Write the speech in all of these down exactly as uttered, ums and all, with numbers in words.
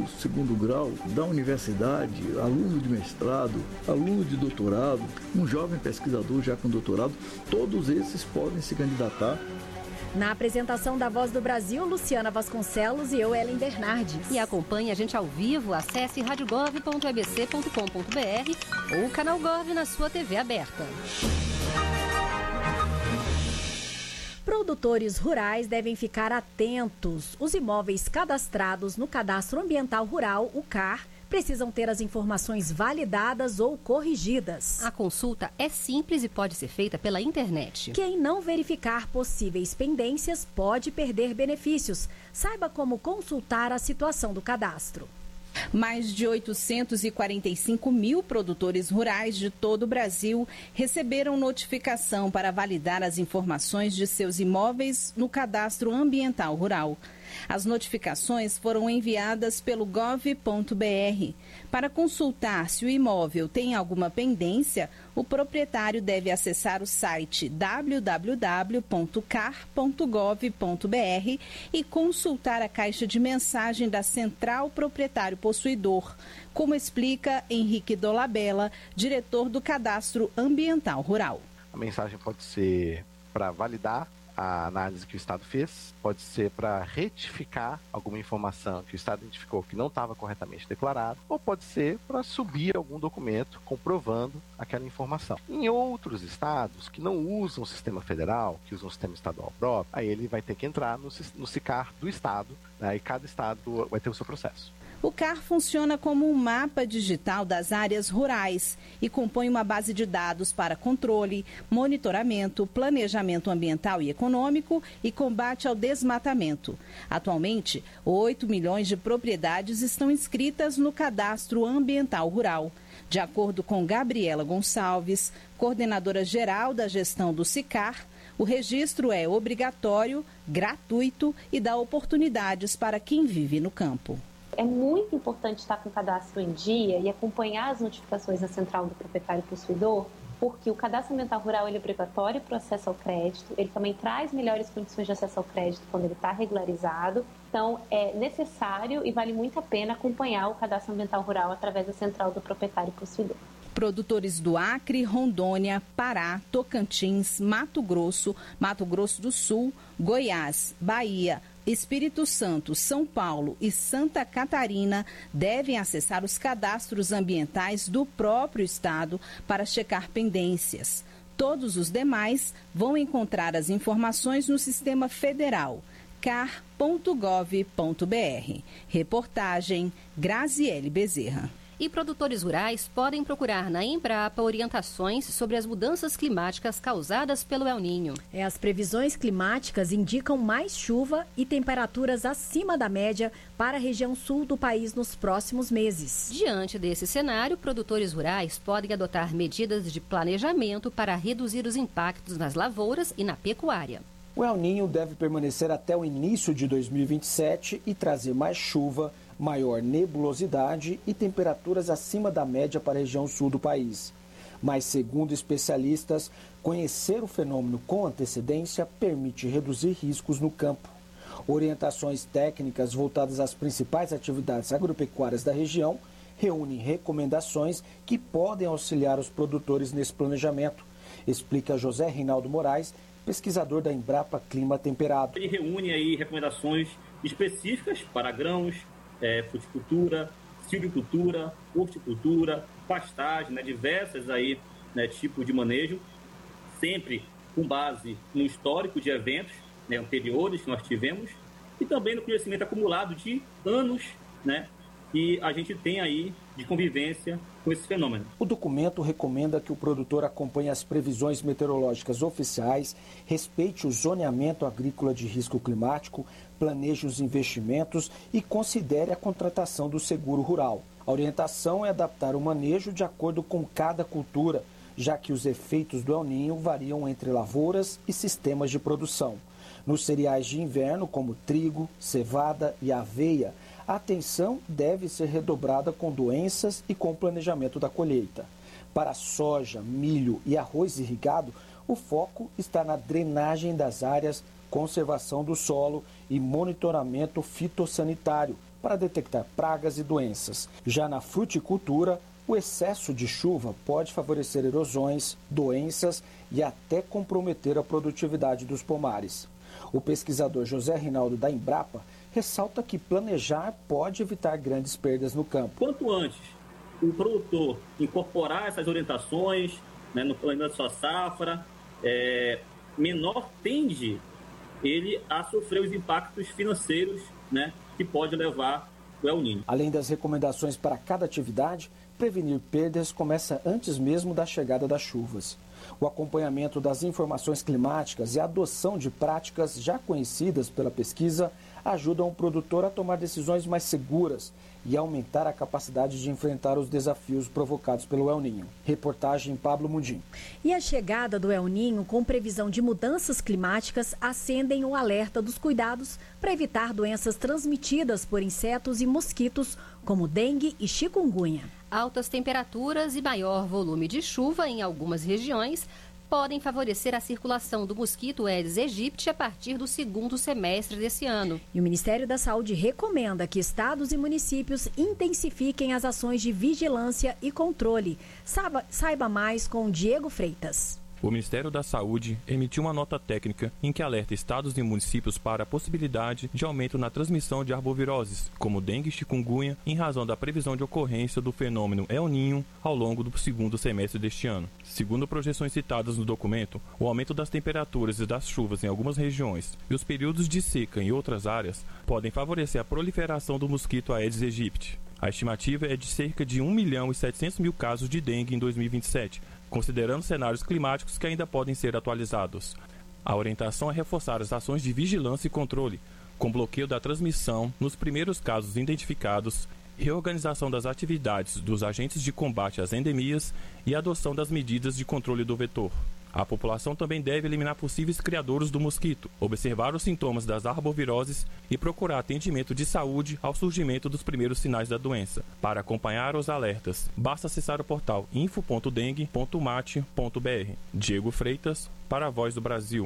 do segundo grau da universidade, aluno de mestrado, aluno de doutorado, um jovem pesquisador já com doutorado, todos esses podem se candidatar. Na apresentação da Voz do Brasil, Luciana Vasconcelos e eu, Ellen Bernardes. E acompanhe a gente ao vivo, acesse radiogov ponto e b c ponto com ponto b r ou o canal Gov na sua T V aberta. Produtores rurais devem ficar atentos. Os imóveis cadastrados no Cadastro Ambiental Rural, o C A R, precisam ter as informações validadas ou corrigidas. A consulta é simples e pode ser feita pela internet. Quem não verificar possíveis pendências pode perder benefícios. Saiba como consultar a situação do cadastro. Mais de oitocentos e quarenta e cinco mil produtores rurais de todo o Brasil receberam notificação para validar as informações de seus imóveis no Cadastro Ambiental Rural. As notificações foram enviadas pelo gov ponto b r. Para consultar se o imóvel tem alguma pendência, o proprietário deve acessar o site w w w ponto car ponto gov ponto b r e consultar a caixa de mensagem da Central Proprietário Possuidor, como explica Henrique Dolabella, diretor do Cadastro Ambiental Rural. A mensagem pode ser para validar a análise que o Estado fez, pode ser para retificar alguma informação que o Estado identificou que não estava corretamente declarado, ou pode ser para subir algum documento comprovando aquela informação. Em outros estados que não usam o sistema federal, que usam o sistema estadual próprio, aí ele vai ter que entrar no, no SICAR do estado, né, e cada estado vai ter o seu processo. O C A R funciona como um mapa digital das áreas rurais e compõe uma base de dados para controle, monitoramento, planejamento ambiental e econômico e combate ao desmatamento. Atualmente, oito milhões de propriedades estão inscritas no Cadastro Ambiental Rural. De acordo com Gabriela Gonçalves, coordenadora geral da gestão do SICAR, o registro é obrigatório, gratuito e dá oportunidades para quem vive no campo. É muito importante estar com o cadastro em dia e acompanhar as notificações da Central do Proprietário Possuidor, porque o cadastro ambiental rural ele é obrigatório para o acesso ao crédito, ele também traz melhores condições de acesso ao crédito quando ele está regularizado. Então, é necessário e vale muito a pena acompanhar o cadastro ambiental rural através da Central do Proprietário Possuidor. Produtores do Acre, Rondônia, Pará, Tocantins, Mato Grosso, Mato Grosso do Sul, Goiás, Bahia, Espírito Santo, São Paulo e Santa Catarina devem acessar os cadastros ambientais do próprio estado para checar pendências. Todos os demais vão encontrar as informações no Sistema Federal, car ponto gov ponto b r. Reportagem Graziele Bezerra. E produtores rurais podem procurar na Embrapa orientações sobre as mudanças climáticas causadas pelo El Niño. É, as previsões climáticas indicam mais chuva e temperaturas acima da média para a região sul do país nos próximos meses. Diante desse cenário, produtores rurais podem adotar medidas de planejamento para reduzir os impactos nas lavouras e na pecuária. O El Niño deve permanecer até o início de dois mil e vinte e sete e trazer mais chuva, maior nebulosidade e temperaturas acima da média para a região sul do país. Mas, segundo especialistas, conhecer o fenômeno com antecedência permite reduzir riscos no campo. Orientações técnicas voltadas às principais atividades agropecuárias da região reúnem recomendações que podem auxiliar os produtores nesse planejamento, explica José Reinaldo Moraes, pesquisador da Embrapa Clima Temperado. Ele reúne aí recomendações específicas para grãos, É, fruticultura, silvicultura, horticultura, pastagem, né, diversas aí, né, tipos de manejo, sempre com base no histórico de eventos, né, anteriores que nós tivemos e também no conhecimento acumulado de anos, né, que a gente tem aí de convivência com esse fenômeno. O documento recomenda que o produtor acompanhe as previsões meteorológicas oficiais, respeite o zoneamento agrícola de risco climático, planeje os investimentos e considere a contratação do seguro rural. A orientação é adaptar o manejo de acordo com cada cultura, já que os efeitos do El Niño variam entre lavouras e sistemas de produção. Nos cereais de inverno, como trigo, cevada e aveia, a atenção deve ser redobrada com doenças e com o planejamento da colheita. Para soja, milho e arroz irrigado, o foco está na drenagem das áreas, conservação do solo e monitoramento fitossanitário, para detectar pragas e doenças. Já na fruticultura, o excesso de chuva pode favorecer erosões, doenças e até comprometer a produtividade dos pomares. O pesquisador José Rinaldo da Embrapa ressalta que planejar pode evitar grandes perdas no campo. Quanto antes o produtor incorporar essas orientações, né, no planejamento da sua safra, é, menor tende ele a sofrer os impactos financeiros, né, que pode levar o El Niño. Além das recomendações para cada atividade, prevenir perdas começa antes mesmo da chegada das chuvas. O acompanhamento das informações climáticas e a adoção de práticas já conhecidas pela pesquisa ajudam o produtor a tomar decisões mais seguras e aumentar a capacidade de enfrentar os desafios provocados pelo El Niño. Reportagem Pablo Mundim. E a chegada do El Niño, com previsão de mudanças climáticas, acendem o alerta dos cuidados para evitar doenças transmitidas por insetos e mosquitos, como dengue e chikungunya. Altas temperaturas e maior volume de chuva em algumas regiões podem favorecer a circulação do mosquito Aedes aegypti a partir do segundo semestre desse ano. E o Ministério da Saúde recomenda que estados e municípios intensifiquem as ações de vigilância e controle. Saiba, saiba mais com Diego Freitas. O Ministério da Saúde emitiu uma nota técnica em que alerta estados e municípios para a possibilidade de aumento na transmissão de arboviroses, como dengue e chikungunya, em razão da previsão de ocorrência do fenômeno El Niño ao longo do segundo semestre deste ano. Segundo projeções citadas no documento, o aumento das temperaturas e das chuvas em algumas regiões e os períodos de seca em outras áreas podem favorecer a proliferação do mosquito Aedes aegypti. A estimativa é de cerca de um milhão e setecentos mil casos de dengue em dois mil e vinte e sete, considerando cenários climáticos que ainda podem ser atualizados. A orientação é reforçar as ações de vigilância e controle, com bloqueio da transmissão nos primeiros casos identificados, reorganização das atividades dos agentes de combate às endemias e adoção das medidas de controle do vetor. A população também deve eliminar possíveis criadouros do mosquito, observar os sintomas das arboviroses e procurar atendimento de saúde ao surgimento dos primeiros sinais da doença. Para acompanhar os alertas, basta acessar o portal info ponto dengue ponto mate ponto br. Diego Freitas, para a Voz do Brasil.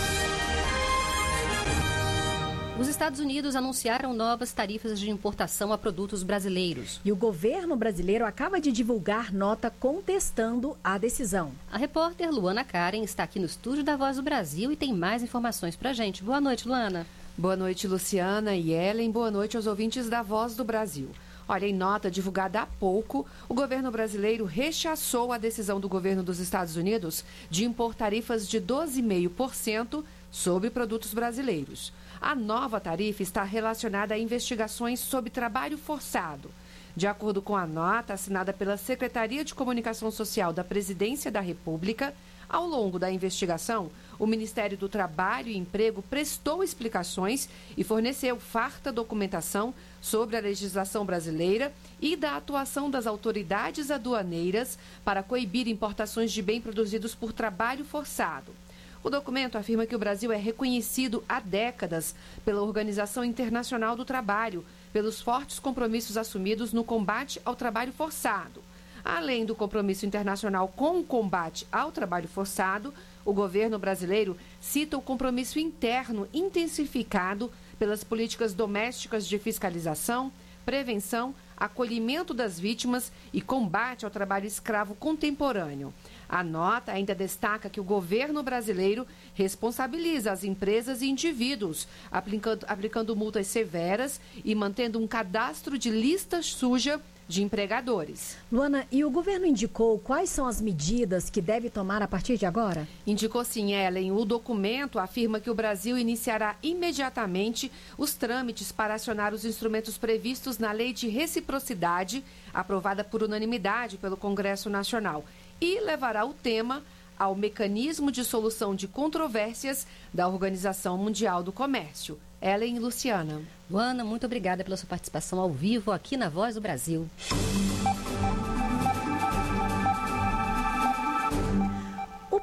Os Estados Unidos anunciaram novas tarifas de importação a produtos brasileiros. E o governo brasileiro acaba de divulgar nota contestando a decisão. A repórter Luana Karen está aqui no estúdio da Voz do Brasil e tem mais informações pra gente. Boa noite, Luana. Boa noite, Luciana e Ellen. Boa noite aos ouvintes da Voz do Brasil. Olha, em nota divulgada há pouco, o governo brasileiro rechaçou a decisão do governo dos Estados Unidos de impor tarifas de doze vírgula cinco por cento sobre produtos brasileiros. A nova tarifa está relacionada a investigações sobre trabalho forçado. De acordo com a nota assinada pela Secretaria de Comunicação Social da Presidência da República, ao longo da investigação, o Ministério do Trabalho e Emprego prestou explicações e forneceu farta documentação sobre a legislação brasileira e da atuação das autoridades aduaneiras para coibir importações de bens produzidos por trabalho forçado. O documento afirma que o Brasil é reconhecido há décadas pela Organização Internacional do Trabalho, pelos fortes compromissos assumidos no combate ao trabalho forçado. Além do compromisso internacional com o combate ao trabalho forçado, o governo brasileiro cita o compromisso interno intensificado pelas políticas domésticas de fiscalização, prevenção, acolhimento das vítimas e combate ao trabalho escravo contemporâneo. A nota ainda destaca que o governo brasileiro responsabiliza as empresas e indivíduos, aplicando, aplicando multas severas e mantendo um cadastro de lista suja de empregadores. Luana, e o governo indicou quais são as medidas que deve tomar a partir de agora? Indicou sim, Ellen. O documento afirma que o Brasil iniciará imediatamente os trâmites para acionar os instrumentos previstos na Lei de Reciprocidade, aprovada por unanimidade pelo Congresso Nacional, e levará o tema ao mecanismo de solução de controvérsias da Organização Mundial do Comércio. Ellen e Luciana. Luana, muito obrigada pela sua participação ao vivo aqui na Voz do Brasil. O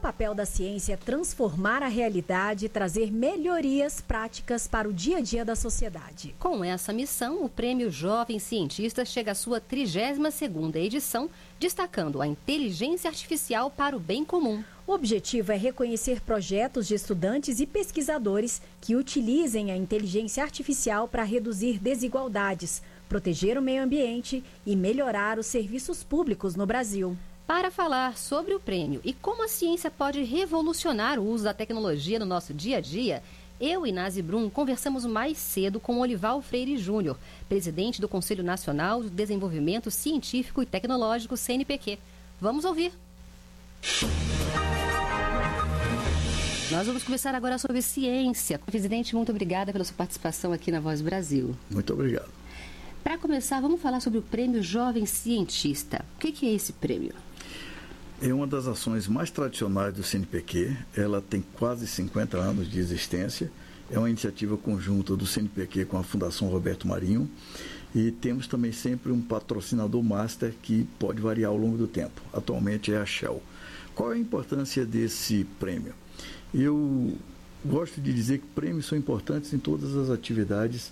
papel da ciência é transformar a realidade e trazer melhorias práticas para o dia a dia da sociedade. Com essa missão, o Prêmio Jovem Cientista chega à sua trigésima segunda edição, destacando a inteligência artificial para o bem comum. O objetivo é reconhecer projetos de estudantes e pesquisadores que utilizem a inteligência artificial para reduzir desigualdades, proteger o meio ambiente e melhorar os serviços públicos no Brasil. Para falar sobre o prêmio e como a ciência pode revolucionar o uso da tecnologia no nosso dia a dia, eu e Nazi Brum conversamos mais cedo com Olival Freire Júnior, presidente do Conselho Nacional de Desenvolvimento Científico e Tecnológico, C N P Q. Vamos ouvir. Nós vamos conversar agora sobre ciência. Presidente, muito obrigada pela sua participação aqui na Voz do Brasil. Muito obrigado. Para começar, vamos falar sobre o Prêmio Jovem Cientista. O que, que é esse prêmio? É uma das ações mais tradicionais do C N P Q. Ela tem quase cinquenta anos de existência. É uma iniciativa conjunta do C N P Q com a Fundação Roberto Marinho. E temos também sempre um patrocinador master que pode variar ao longo do tempo. Atualmente é a Shell. Qual é a importância desse prêmio? Eu gosto de dizer que prêmios são importantes em todas as atividades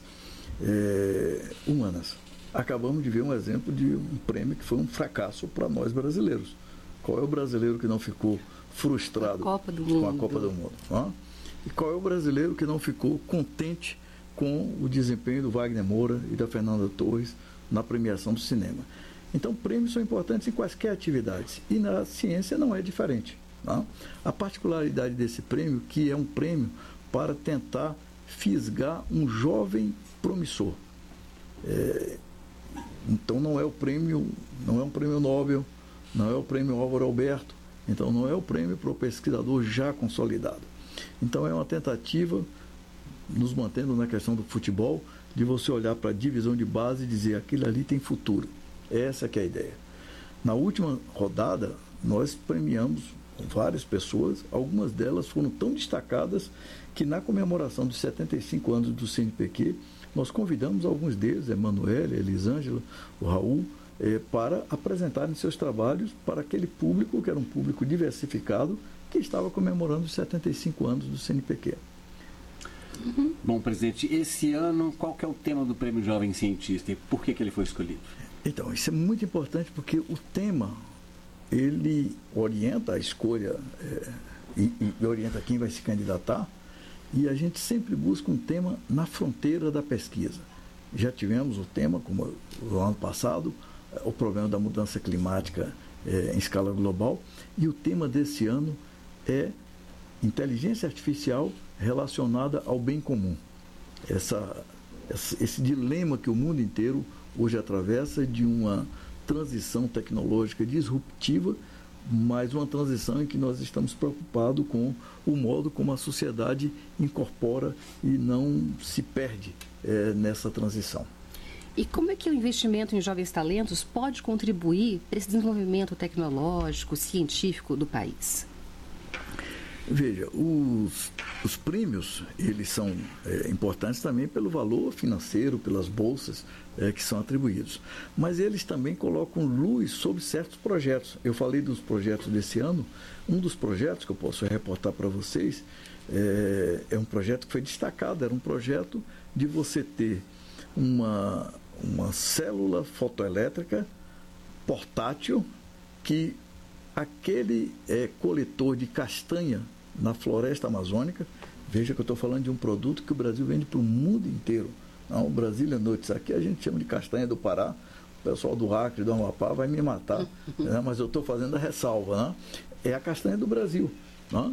é, humanas. Acabamos de ver um exemplo de um prêmio que foi um fracasso para nós brasileiros. Qual é o brasileiro que não ficou frustrado a Copa do com Mundo. a Copa do Mundo? Ó? E qual é o brasileiro que não ficou contente com o desempenho do Wagner Moura e da Fernanda Torres na premiação do cinema? Então, prêmios são importantes em quaisquer atividades. E na ciência não é diferente. Tá? A particularidade desse prêmio, que é um prêmio para tentar fisgar um jovem promissor. É, então não é o prêmio, não é um prêmio Nobel, não é o prêmio Álvaro Alberto, então não é o prêmio para o pesquisador já consolidado. Então é uma tentativa, nos mantendo na questão do futebol, de você olhar para a divisão de base e dizer, aquilo ali tem futuro. Essa que é a ideia. Na última rodada, nós premiamos várias pessoas, algumas delas foram tão destacadas que na comemoração dos setenta e cinco anos do C N P Q, nós convidamos alguns deles, Emanuele, Elisângela, o Raul, eh, para apresentarem seus trabalhos para aquele público, que era um público diversificado, que estava comemorando os setenta e cinco anos do C N P Q. Uhum. Bom, presidente, esse ano, qual que é o tema do Prêmio Jovem Cientista e por que, que ele foi escolhido? Então, isso é muito importante porque o tema, ele orienta a escolha é, e, e orienta quem vai se candidatar, e a gente sempre busca um tema na fronteira da pesquisa. Já tivemos o tema, como no ano passado, o problema da mudança climática é, em escala global, e o tema desse ano é inteligência artificial relacionada ao bem comum. Essa, essa, esse dilema que o mundo inteiro hoje atravessa de uma transição tecnológica disruptiva, mas uma transição em que nós estamos preocupados com o modo como a sociedade incorpora e não se perde é, nessa transição. E como é que o investimento em jovens talentos pode contribuir para esse desenvolvimento tecnológico, científico do país? Veja, os, os prêmios, eles são é, importantes também pelo valor financeiro, pelas bolsas é, que são atribuídos. Mas eles também colocam luz sobre certos projetos. Eu falei dos projetos desse ano. Um dos projetos que eu posso reportar para vocês é, é um projeto que foi destacado. Era um projeto de você ter uma, uma célula fotoelétrica portátil que aquele é, coletor de castanha na floresta amazônica, veja que eu estou falando de um produto que o Brasil vende para o mundo inteiro. Não, o Brasília Notes, aqui a gente chama de castanha do Pará, o pessoal do Acre, do Amapá vai me matar, né? Mas eu estou fazendo a ressalva, né? É a castanha do Brasil. Né?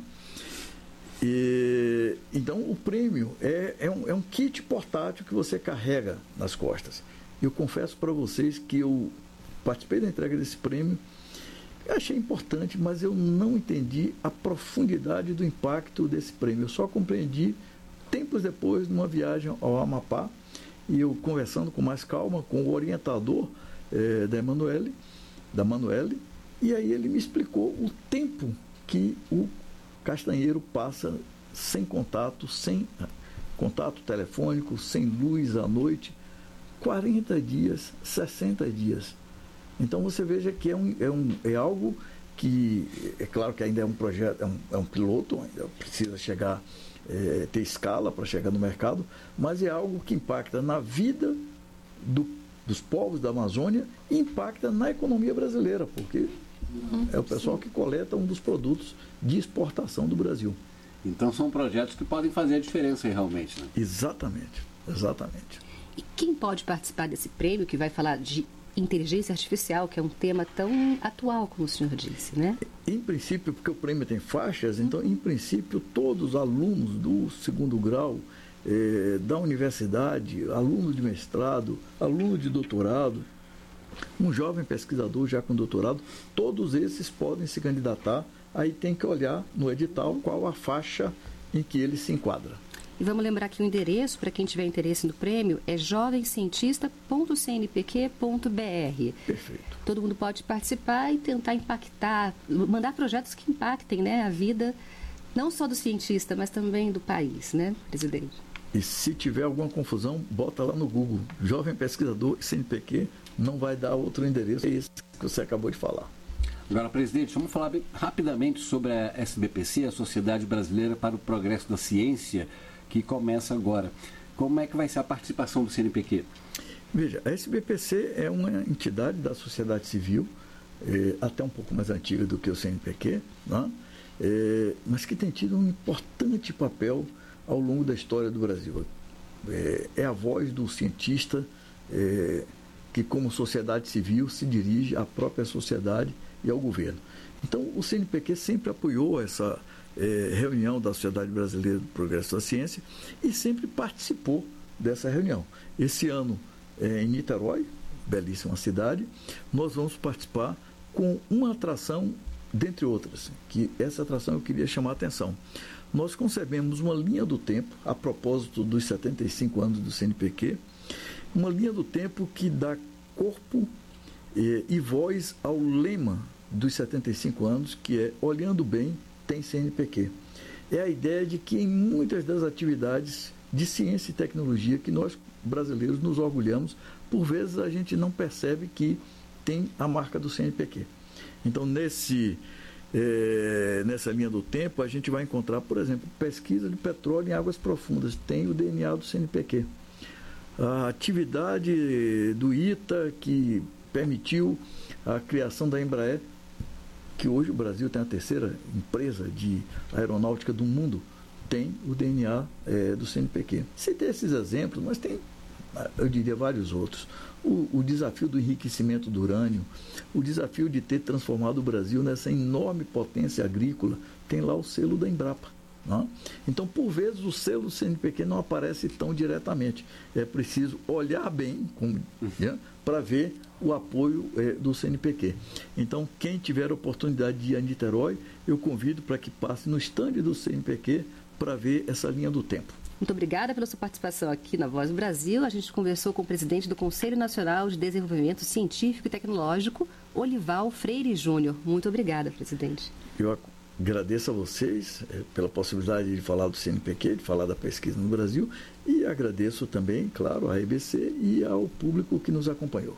E, então o prêmio é, é, um, é um kit portátil que você carrega nas costas. Eu confesso para vocês que eu participei da entrega desse prêmio. Eu achei importante, mas eu não entendi a profundidade do impacto desse prêmio. Eu só compreendi tempos depois, numa viagem ao Amapá, e eu conversando com mais calma com o orientador eh, da Emanuele, da Manuele, e aí ele me explicou o tempo que o castanheiro passa sem contato, sem contato telefônico, sem luz à noite, quarenta dias, sessenta dias. Então você veja que é, um, é, um, é algo que é claro que ainda é um projeto, é um, é um piloto, ainda precisa chegar, é, ter escala para chegar no mercado, mas é algo que impacta na vida do, dos povos da Amazônia e impacta na economia brasileira, porque uhum, é o pessoal sim. que coleta um dos produtos de exportação do Brasil. Então são projetos que podem fazer a diferença realmente, né? Exatamente, exatamente. E quem pode participar desse prêmio que vai falar de inteligência artificial, que é um tema tão atual, como o senhor disse, né? Em princípio, porque o prêmio tem faixas, então, em princípio, todos os alunos do segundo grau, eh, da universidade, aluno de mestrado, aluno de doutorado, um jovem pesquisador já com doutorado, todos esses podem se candidatar. Aí tem que olhar no edital qual a faixa em que ele se enquadra. E vamos lembrar que o endereço, para quem tiver interesse no prêmio, é jovem cientista ponto c n p q ponto b r. Perfeito. Todo mundo pode participar e tentar impactar, mandar projetos que impactem, né, a vida, não só do cientista, mas também do país, né, presidente? E se tiver alguma confusão, bota lá no Google, jovem pesquisador C N P Q, não vai dar outro endereço, é esse que você acabou de falar. Agora, presidente, vamos falar bem, rapidamente sobre a S B P C, a Sociedade Brasileira para o Progresso da Ciência, que começa agora. Como é que vai ser a participação do C N P Q? Veja, a S B P C é uma entidade da sociedade civil, é, até um pouco mais antiga do que o C N P Q, né? é, mas que tem tido um importante papel ao longo da história do Brasil. É, é a voz do cientista é, que, como sociedade civil, se dirige à própria sociedade e ao governo. Então, o C N P Q sempre apoiou essa eh, reunião da Sociedade Brasileira do Progresso da Ciência e sempre participou dessa reunião. Esse ano, eh, em Niterói, belíssima cidade, nós vamos participar com uma atração, dentre outras, que essa atração eu queria chamar a atenção. Nós concebemos uma linha do tempo, a propósito dos setenta e cinco anos do C N P Q, uma linha do tempo que dá corpo eh, e voz ao lema dos setenta e cinco anos, que é Olhando Bem, tem C N P Q. É a ideia de que em muitas das atividades de ciência e tecnologia que nós brasileiros nos orgulhamos, por vezes a gente não percebe que tem a marca do C N P Q. Então, nesse, é, nessa linha do tempo, a gente vai encontrar, por exemplo, pesquisa de petróleo em águas profundas, tem o D N A do C N P Q. A atividade do ITA, que permitiu a criação da Embraer, que hoje o Brasil tem a terceira empresa de aeronáutica do mundo, tem o D N A é, do C N P Q. Citei esses exemplos, mas tem, eu diria, vários outros. O, o desafio do enriquecimento do urânio, o desafio de ter transformado o Brasil nessa enorme potência agrícola, tem lá o selo da Embrapa. Não? Então, por vezes, o selo do C N P Q não aparece tão diretamente. É preciso olhar bem né, para ver o apoio é, do C N P Q. Então, quem tiver a oportunidade de ir a Niterói, eu convido para que passe no estande do C N P Q para ver essa linha do tempo. Muito obrigada pela sua participação aqui na Voz do Brasil. A gente conversou com o presidente do Conselho Nacional de Desenvolvimento Científico e Tecnológico, Olival Freire Júnior. Muito obrigada, presidente. Eu agradeço a vocês é, pela possibilidade de falar do C N P Q, de falar da pesquisa no Brasil, e agradeço também, claro, à E B C e ao público que nos acompanhou.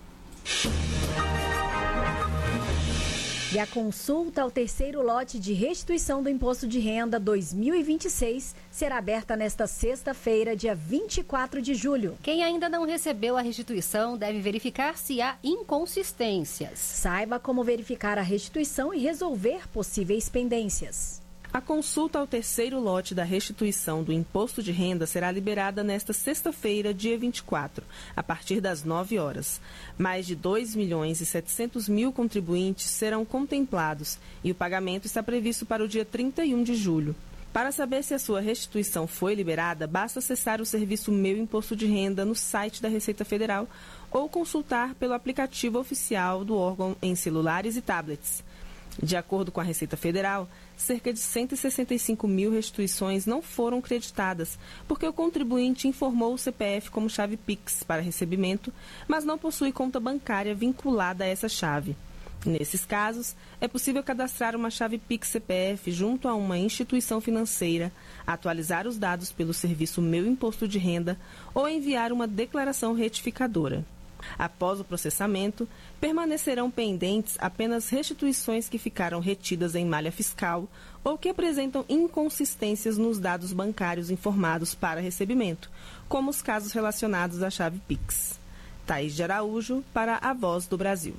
E a consulta ao terceiro lote de restituição do Imposto de Renda dois mil e vinte e seis será aberta nesta sexta-feira, dia vinte e quatro de julho. Quem ainda não recebeu a restituição deve verificar se há inconsistências. Saiba como verificar a restituição e resolver possíveis pendências. A consulta ao terceiro lote da restituição do Imposto de Renda será liberada nesta sexta-feira, dia vinte e quatro, a partir das nove horas. Mais de dois milhões e setecentos mil contribuintes serão contemplados e o pagamento está previsto para o dia trinta e um de julho. Para saber se a sua restituição foi liberada, basta acessar o serviço Meu Imposto de Renda no site da Receita Federal ou consultar pelo aplicativo oficial do órgão em celulares e tablets. De acordo com a Receita Federal, cerca de cento e sessenta e cinco mil restituições não foram creditadas, porque o contribuinte informou o C P F como chave Pix para recebimento, mas não possui conta bancária vinculada a essa chave. Nesses casos, é possível cadastrar uma chave Pix C P F junto a uma instituição financeira, atualizar os dados pelo serviço Meu Imposto de Renda ou enviar uma declaração retificadora. Após o processamento, permanecerão pendentes apenas restituições que ficaram retidas em malha fiscal ou que apresentam inconsistências nos dados bancários informados para recebimento, como os casos relacionados à chave Pix. Thaís de Araújo, para a Voz do Brasil.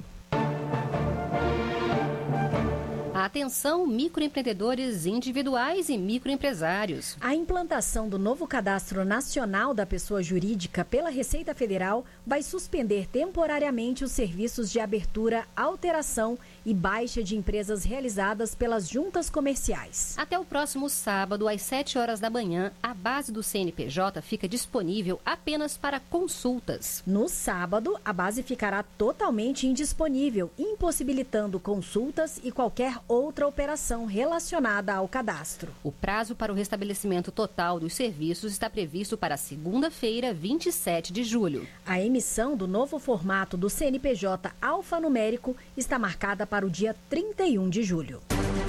Atenção, microempreendedores individuais e microempresários. A implantação do novo Cadastro Nacional da Pessoa Jurídica pela Receita Federal vai suspender temporariamente os serviços de abertura, alteração e baixa de empresas realizadas pelas juntas comerciais. Até o próximo sábado, às sete horas da manhã, a base do C N P J fica disponível apenas para consultas. No sábado, a base ficará totalmente indisponível, impossibilitando consultas e qualquer outra operação relacionada ao cadastro. O prazo para o restabelecimento total dos serviços está previsto para segunda-feira, vinte e sete de julho. A emissão do novo formato do C N P J alfanumérico está marcada para o dia trinta e um de julho.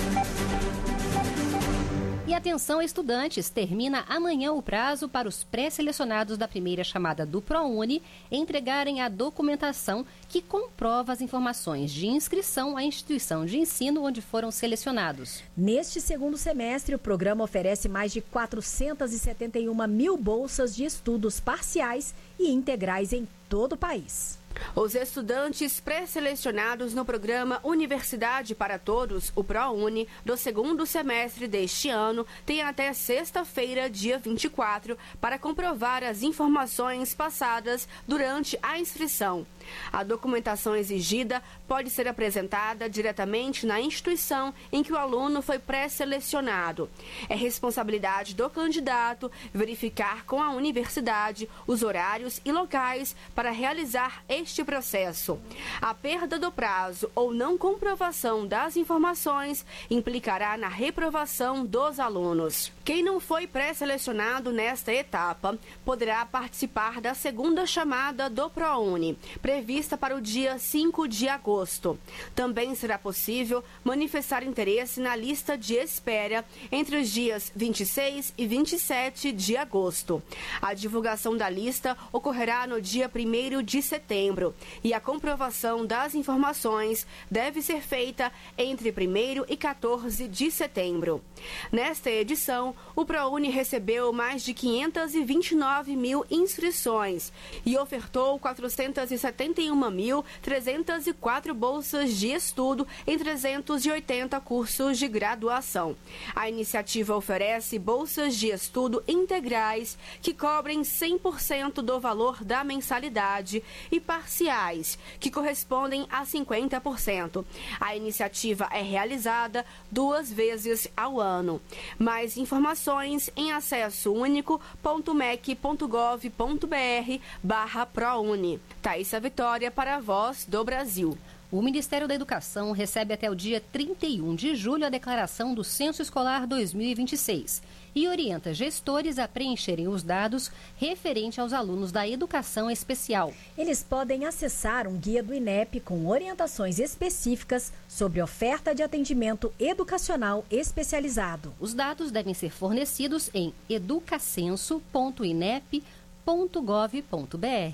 E atenção, estudantes, termina amanhã o prazo para os pré-selecionados da primeira chamada do ProUni entregarem a documentação que comprova as informações de inscrição à instituição de ensino onde foram selecionados. Neste segundo semestre, o programa oferece mais de quatrocentas e setenta e uma mil bolsas de estudos parciais e integrais em todo o país. Os estudantes pré-selecionados no programa Universidade para Todos, o ProUni, do segundo semestre deste ano, têm até sexta-feira, dia vinte e quatro, para comprovar as informações passadas durante a inscrição. A documentação exigida pode ser apresentada diretamente na instituição em que o aluno foi pré-selecionado. É responsabilidade do candidato verificar com a universidade os horários e locais para realizar este processo. A perda do prazo ou não comprovação das informações implicará na reprovação dos alunos. Quem não foi pré-selecionado nesta etapa poderá participar da segunda chamada do ProUni, prevista para o dia cinco de agosto. Também será possível manifestar interesse na lista de espera entre os dias vinte e seis e vinte e sete de agosto. A divulgação da lista ocorrerá no dia primeiro de setembro e a comprovação das informações deve ser feita entre primeiro e quatorze de setembro. Nesta edição, o ProUni recebeu mais de quinhentas e vinte e nove mil inscrições e ofertou quatrocentas e setenta e uma mil trezentas e quatro bolsas de estudo em trezentos e oitenta cursos de graduação. A iniciativa oferece bolsas de estudo integrais que cobrem cem por cento do valor da mensalidade e parciais, que correspondem a cinquenta por cento. A iniciativa é realizada duas vezes ao ano. Mais informações em acesso único ponto m e c ponto gov ponto b r barra ProUni. Thaísa Vitória para a Voz do Brasil. O Ministério da Educação recebe até o dia trinta e um de julho a declaração do Censo Escolar dois mil e vinte e seis e orienta gestores a preencherem os dados referente aos alunos da educação especial. Eles podem acessar um guia do INEP com orientações específicas sobre oferta de atendimento educacional especializado. Os dados devem ser fornecidos em educacenso ponto inep ponto gov ponto b r.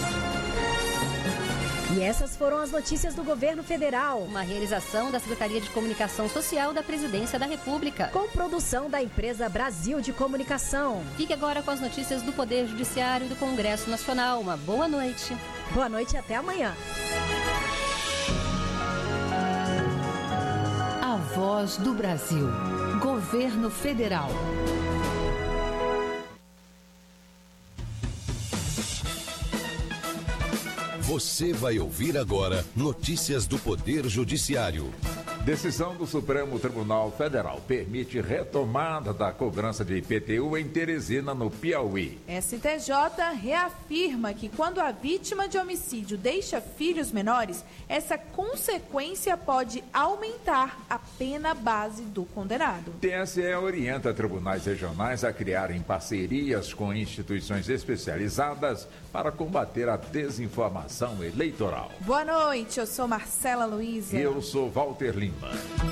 E essas foram as notícias do governo federal. Uma realização da Secretaria de Comunicação Social da Presidência da República. Com produção da empresa Brasil de Comunicação. Fique agora com as notícias do Poder Judiciário e do Congresso Nacional. Uma boa noite. Boa noite e até amanhã. A Voz do Brasil. Governo Federal. Você vai ouvir agora notícias do Poder Judiciário. Decisão do Supremo Tribunal Federal permite retomada da cobrança de I P T U em Teresina, no Piauí. S T J reafirma que quando a vítima de homicídio deixa filhos menores, essa consequência pode aumentar a pena base do condenado. T S E orienta tribunais regionais a criarem parcerias com instituições especializadas para combater a desinformação eleitoral. Boa noite, eu sou Marcela Luiza. E eu sou Walter Lima. Lima.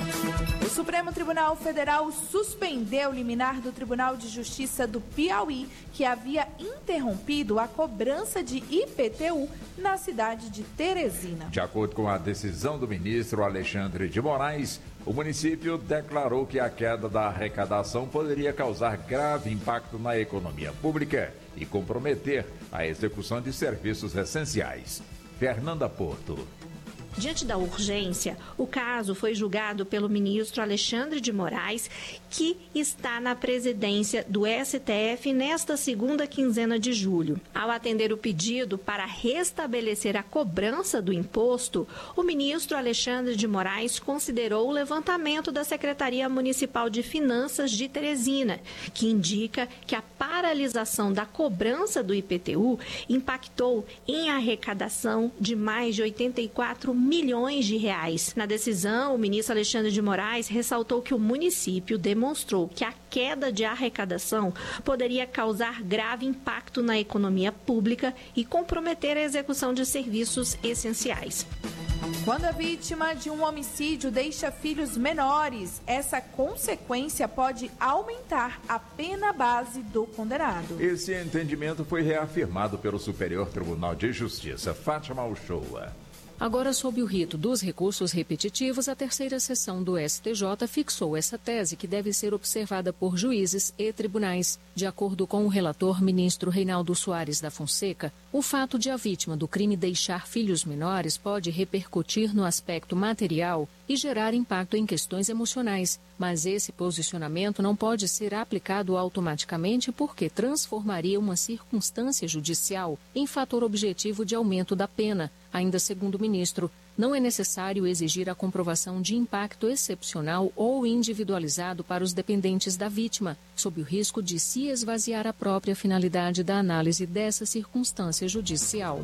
O Supremo Tribunal Federal suspendeu o liminar do Tribunal de Justiça do Piauí, que havia interrompido a cobrança de I P T U na cidade de Teresina. De acordo com a decisão do ministro Alexandre de Moraes, o município declarou que a queda da arrecadação poderia causar grave impacto na economia pública e comprometer a execução de serviços essenciais. Fernanda Porto. Diante da urgência, o caso foi julgado pelo ministro Alexandre de Moraes, que está na presidência do S T F nesta segunda quinzena de julho. Ao atender o pedido para restabelecer a cobrança do imposto, o ministro Alexandre de Moraes considerou o levantamento da Secretaria Municipal de Finanças de Teresina, que indica que a paralisação da cobrança do I P T U impactou em arrecadação de mais de oitenta e quatro milhões de reais. Na decisão, o ministro Alexandre de Moraes ressaltou que o município demonstrou que a queda de arrecadação poderia causar grave impacto na economia pública e comprometer a execução de serviços essenciais. Quando a vítima de um homicídio deixa filhos menores, essa consequência pode aumentar a pena base do condenado. Esse entendimento foi reafirmado pelo Superior Tribunal de Justiça. Fátima Uchoa. Agora, sob o rito dos recursos repetitivos, a terceira sessão do S T J fixou essa tese que deve ser observada por juízes e tribunais. De acordo com o relator ministro Reinaldo Soares da Fonseca, o fato de a vítima do crime deixar filhos menores pode repercutir no aspecto material e gerar impacto em questões emocionais, mas esse posicionamento não pode ser aplicado automaticamente porque transformaria uma circunstância judicial em fator objetivo de aumento da pena. Ainda segundo o ministro, não é necessário exigir a comprovação de impacto excepcional ou individualizado para os dependentes da vítima, sob o risco de se esvaziar a própria finalidade da análise dessa circunstância judicial.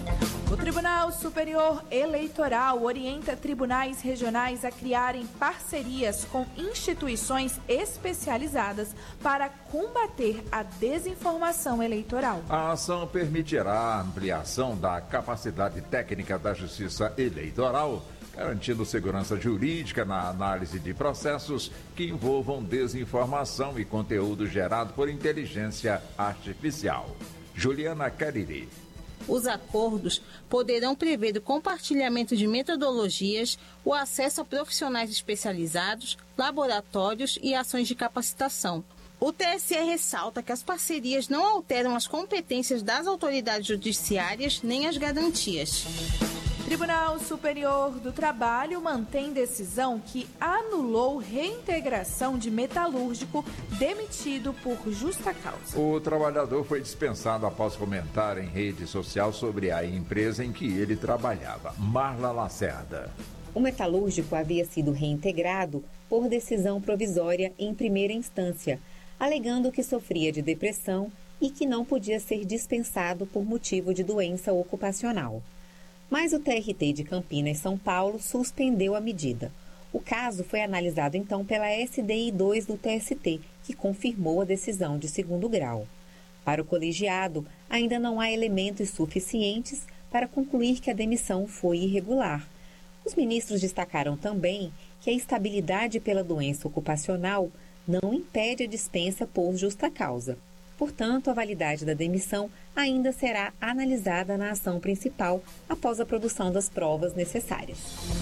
O Tribunal Superior Eleitoral orienta tribunais regionais a criarem parcerias com instituições especializadas para combater a desinformação eleitoral. A ação permitirá a ampliação da capacidade técnica da Justiça Eleitoral, garantindo segurança jurídica na análise de processos que envolvam desinformação e conteúdo gerado por inteligência artificial. Juliana Cariri. Os acordos poderão prever o compartilhamento de metodologias, o acesso a profissionais especializados, laboratórios e ações de capacitação. O T S E ressalta que as parcerias não alteram as competências das autoridades judiciárias nem as garantias. Tribunal Superior do Trabalho mantém decisão que anulou reintegração de metalúrgico demitido por justa causa. O trabalhador foi dispensado após comentar em rede social sobre a empresa em que ele trabalhava. Marla Lacerda. O metalúrgico havia sido reintegrado por decisão provisória em primeira instância, alegando que sofria de depressão e que não podia ser dispensado por motivo de doença ocupacional. Mas o T R T de Campinas, São Paulo, suspendeu a medida. O caso foi analisado então pela S D I dois do T S T, que confirmou a decisão de segundo grau. Para o colegiado, ainda não há elementos suficientes para concluir que a demissão foi irregular. Os ministros destacaram também que a estabilidade pela doença ocupacional não impede a dispensa por justa causa. Portanto, a validade da demissão ainda será analisada na ação principal após a produção das provas necessárias.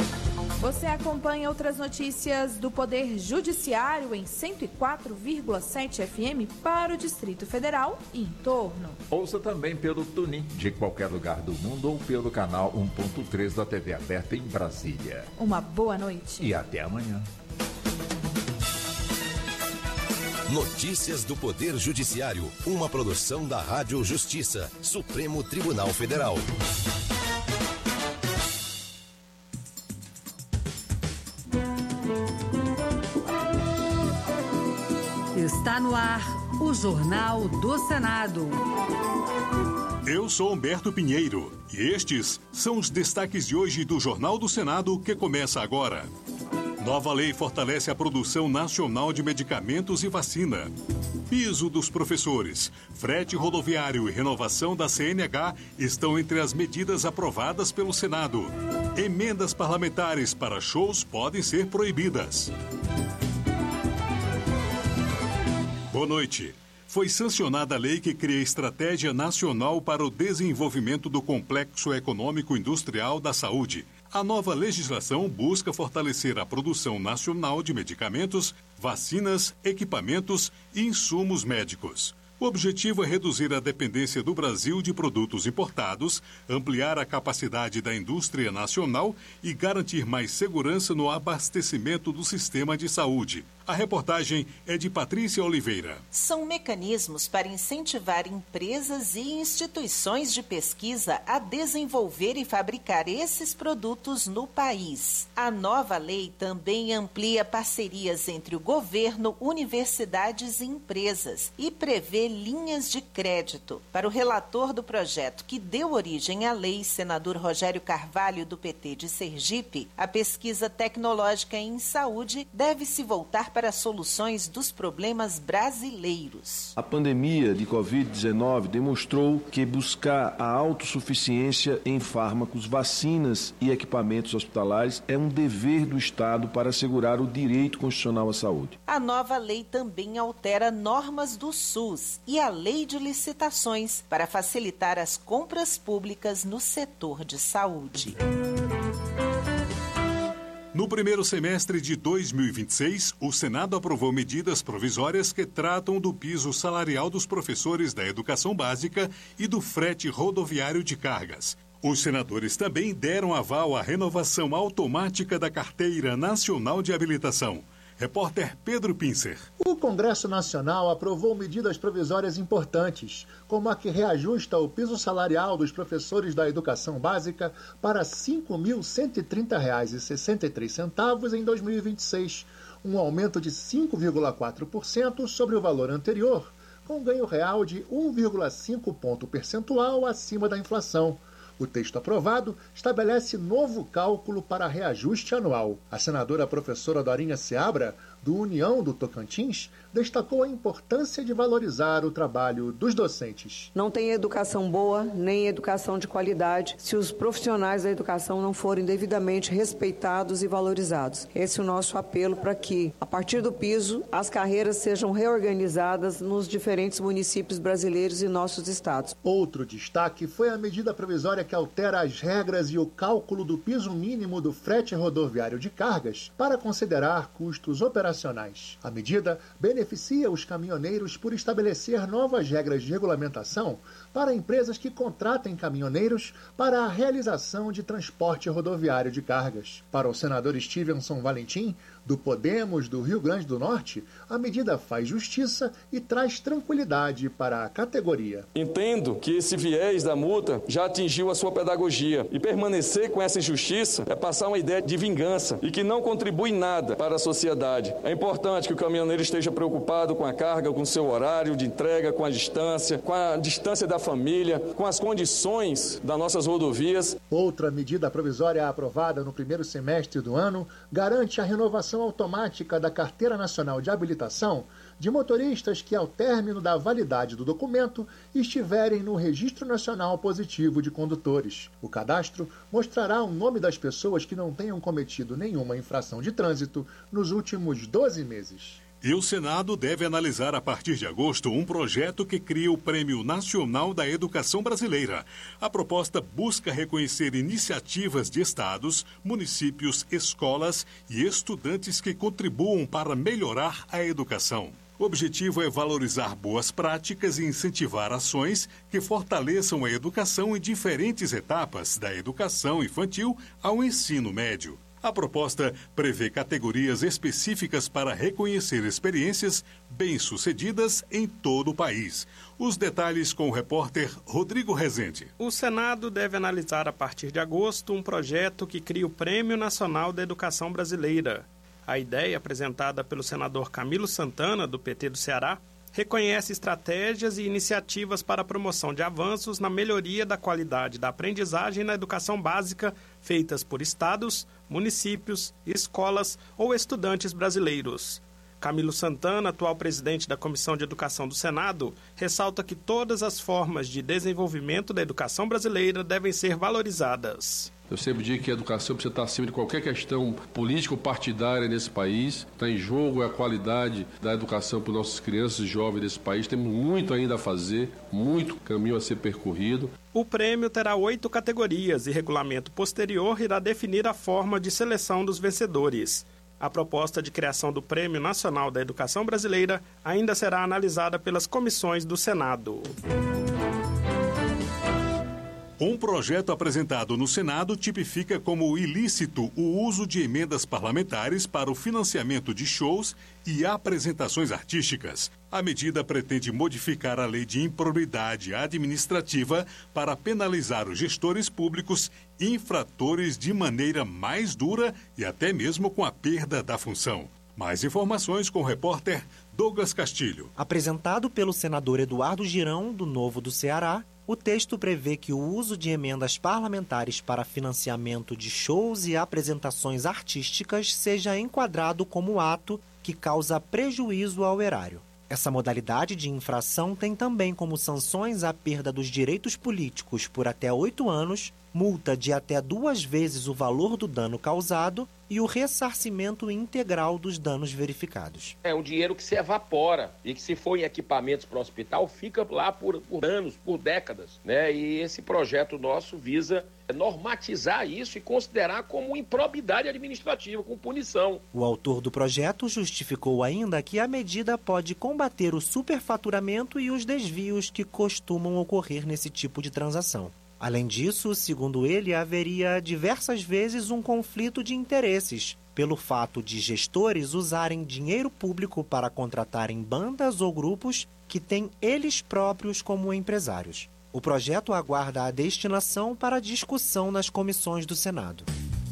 Você acompanha outras notícias do Poder Judiciário em cento e quatro vírgula sete F M para o Distrito Federal e em torno. Ouça também pelo TuneIn de qualquer lugar do mundo ou pelo canal um ponto três da T V aberta em Brasília. Uma boa noite. E até amanhã. Notícias do Poder Judiciário, uma produção da Rádio Justiça, Supremo Tribunal Federal. Está no ar o Jornal do Senado. Eu sou Humberto Pinheiro e estes são os destaques de hoje do Jornal do Senado que começa agora. Nova lei fortalece a produção nacional de medicamentos e vacina. Piso dos professores, frete rodoviário e renovação da C N H estão entre as medidas aprovadas pelo Senado. Emendas parlamentares para shows podem ser proibidas. Boa noite. Foi sancionada a lei que cria a Estratégia Nacional para o Desenvolvimento do Complexo Econômico Industrial da Saúde. A nova legislação busca fortalecer a produção nacional de medicamentos, vacinas, equipamentos e insumos médicos. O objetivo é reduzir a dependência do Brasil de produtos importados, ampliar a capacidade da indústria nacional e garantir mais segurança no abastecimento do sistema de saúde. A reportagem é de Patrícia Oliveira. São mecanismos para incentivar empresas e instituições de pesquisa a desenvolver e fabricar esses produtos no país. A nova lei também amplia parcerias entre o governo, universidades e empresas e prevê linhas de crédito. Para o relator do projeto que deu origem à lei, senador Rogério Carvalho, do P T de Sergipe, a pesquisa tecnológica em saúde deve se voltar para soluções dos problemas brasileiros. A pandemia de covid dezenove demonstrou que buscar a autossuficiência em fármacos, vacinas e equipamentos hospitalares é um dever do Estado para assegurar o direito constitucional à saúde. A nova lei também altera normas do SUS e a lei de licitações para facilitar as compras públicas no setor de saúde. No primeiro semestre de dois mil e vinte e seis, o Senado aprovou medidas provisórias que tratam do piso salarial dos professores da educação básica e do frete rodoviário de cargas. Os senadores também deram aval à renovação automática da Carteira Nacional de Habilitação. Repórter Pedro Pincer. O Congresso Nacional aprovou medidas provisórias importantes, como a que reajusta o piso salarial dos professores da educação básica para cinco mil cento e trinta reais e sessenta e três centavos em dois mil e vinte e seis, um aumento de cinco vírgula quatro por cento sobre o valor anterior, com ganho real de um vírgula cinco ponto percentual acima da inflação. O texto aprovado estabelece novo cálculo para reajuste anual. A senadora professora Dorinha Seabra, do União do Tocantins, destacou a importância de valorizar o trabalho dos docentes. Não tem educação boa, nem educação de qualidade, se os profissionais da educação não forem devidamente respeitados e valorizados. Esse é o nosso apelo para que, a partir do piso, as carreiras sejam reorganizadas nos diferentes municípios brasileiros e nossos estados. Outro destaque foi a medida provisória que altera as regras e o cálculo do piso mínimo do frete rodoviário de cargas para considerar custos operacionais. A medida beneficia os caminhoneiros por estabelecer novas regras de regulamentação para empresas que contratem caminhoneiros para a realização de transporte rodoviário de cargas. Para o senador Stevenson Valentim, do Podemos do Rio Grande do Norte, a medida faz justiça e traz tranquilidade para a categoria. Entendo que esse viés da multa já atingiu a sua pedagogia e permanecer com essa injustiça é passar uma ideia de vingança e que não contribui nada para a sociedade. É importante que o caminhoneiro esteja preocupado com a carga, com o seu horário de entrega, com a distância, com a distância da família, com as condições das nossas rodovias. Outra medida provisória aprovada no primeiro semestre do ano garante a renovação automática da Carteira Nacional de Habilitação de motoristas que, ao término da validade do documento, estiverem no Registro Nacional Positivo de Condutores. O cadastro mostrará o nome das pessoas que não tenham cometido nenhuma infração de trânsito nos últimos doze meses. E o Senado deve analisar a partir de agosto um projeto que cria o Prêmio Nacional da Educação Brasileira. A proposta busca reconhecer iniciativas de estados, municípios, escolas e estudantes que contribuam para melhorar a educação. O objetivo é valorizar boas práticas e incentivar ações que fortaleçam a educação em diferentes etapas, da educação infantil ao ensino médio. A proposta prevê categorias específicas para reconhecer experiências bem-sucedidas em todo o país. Os detalhes com o repórter Rodrigo Rezende. O Senado deve analisar a partir de agosto um projeto que cria o Prêmio Nacional da Educação Brasileira. A ideia, apresentada pelo senador Camilo Santana, do P T do Ceará, reconhece estratégias e iniciativas para a promoção de avanços na melhoria da qualidade da aprendizagem na educação básica feitas por estados, municípios, escolas ou estudantes brasileiros. Camilo Santana, atual presidente da Comissão de Educação do Senado, ressalta que todas as formas de desenvolvimento da educação brasileira devem ser valorizadas. Eu sempre digo que a educação precisa estar acima de qualquer questão política ou partidária nesse país. Está em jogo a qualidade da educação para os nossos crianças e jovens desse país. Temos muito ainda a fazer, muito caminho a ser percorrido. O prêmio terá oito categorias e regulamento posterior irá definir a forma de seleção dos vencedores. A proposta de criação do Prêmio Nacional da Educação Brasileira ainda será analisada pelas comissões do Senado. Um projeto apresentado no Senado tipifica como ilícito o uso de emendas parlamentares para o financiamento de shows e apresentações artísticas. A medida pretende modificar a lei de improbidade administrativa para penalizar os gestores públicos infratores de maneira mais dura e até mesmo com a perda da função. Mais informações com o repórter Douglas Castilho. Apresentado pelo senador Eduardo Girão, do Novo do Ceará, o texto prevê que o uso de emendas parlamentares para financiamento de shows e apresentações artísticas seja enquadrado como ato que causa prejuízo ao erário. Essa modalidade de infração tem também como sanções a perda dos direitos políticos por até oito anos, multa de até duas vezes o valor do dano causado e o ressarcimento integral dos danos verificados. É um dinheiro que se evapora e que, se for em equipamentos para o hospital, fica lá por, por anos, por décadas, né? E esse projeto nosso visa normatizar isso e considerar como improbidade administrativa, com punição. O autor do projeto justificou ainda que a medida pode combater o superfaturamento e os desvios que costumam ocorrer nesse tipo de transação. Além disso, segundo ele, haveria diversas vezes um conflito de interesses, pelo fato de gestores usarem dinheiro público para contratarem bandas ou grupos que têm eles próprios como empresários. O projeto aguarda a destinação para discussão nas comissões do Senado.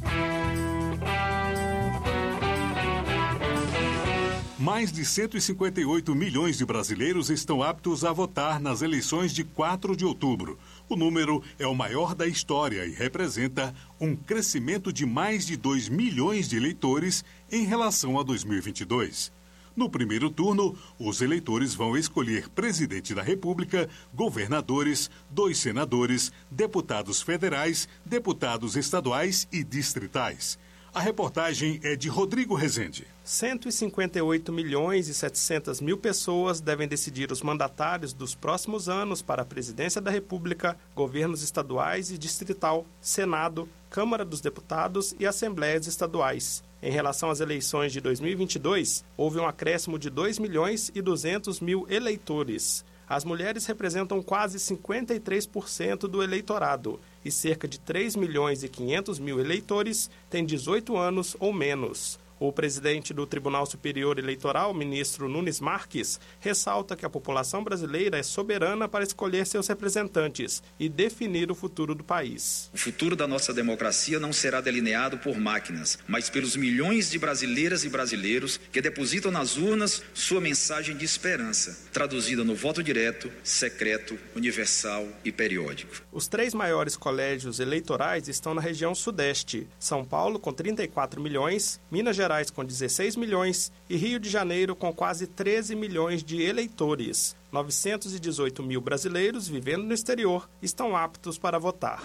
Mais de cento e cinquenta e oito milhões de brasileiros estão aptos a votar nas eleições de quatro de outubro. O número é o maior da história e representa um crescimento de mais de dois milhões de eleitores em relação a dois mil e vinte e dois. No primeiro turno, os eleitores vão escolher presidente da República, governadores, dois senadores, deputados federais, deputados estaduais e distritais. A reportagem é de Rodrigo Rezende. cento e cinquenta e oito milhões e setecentas mil pessoas devem decidir os mandatários dos próximos anos para a presidência da República, governos estaduais e distrital, Senado, Câmara dos Deputados e Assembleias Estaduais. Em relação às eleições de dois mil e vinte e dois, houve um acréscimo de dois milhões e duzentos mil eleitores. As mulheres representam quase cinquenta e três por cento do eleitorado e cerca de três milhões e quinhentos mil eleitores têm dezoito anos ou menos. O presidente do Tribunal Superior Eleitoral, ministro Nunes Marques, ressalta que a população brasileira é soberana para escolher seus representantes e definir o futuro do país. O futuro da nossa democracia não será delineado por máquinas, mas pelos milhões de brasileiras e brasileiros que depositam nas urnas sua mensagem de esperança, traduzida no voto direto, secreto, universal e periódico. Os três maiores colégios eleitorais estão na região sudeste: São Paulo, com trinta e quatro milhões, Minas Gerais, com dezesseis milhões e Rio de Janeiro com quase treze milhões de eleitores. novecentos e dezoito mil brasileiros vivendo no exterior estão aptos para votar.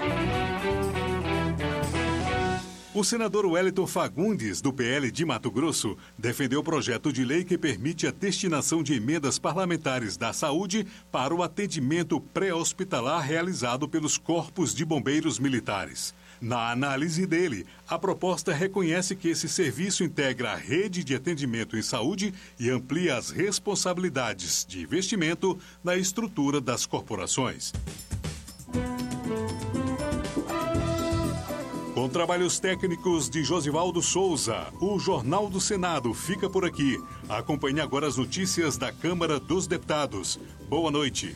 O senador Wellington Fagundes, do P L de Mato Grosso, defendeu o projeto de lei que permite a destinação de emendas parlamentares da saúde para o atendimento pré-hospitalar realizado pelos corpos de bombeiros militares. Na análise dele, a proposta reconhece que esse serviço integra a rede de atendimento em saúde e amplia as responsabilidades de investimento na estrutura das corporações. Com trabalhos técnicos de Josivaldo Souza, o Jornal do Senado fica por aqui. Acompanhe agora as notícias da Câmara dos Deputados. Boa noite.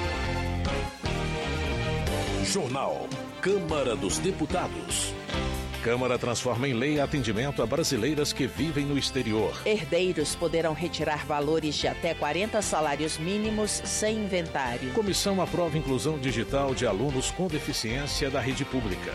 Jornal Câmara dos Deputados. Câmara transforma em lei atendimento a brasileiras que vivem no exterior. Herdeiros poderão retirar valores de até quarenta salários mínimos sem inventário. Comissão aprova inclusão digital de alunos com deficiência da rede pública.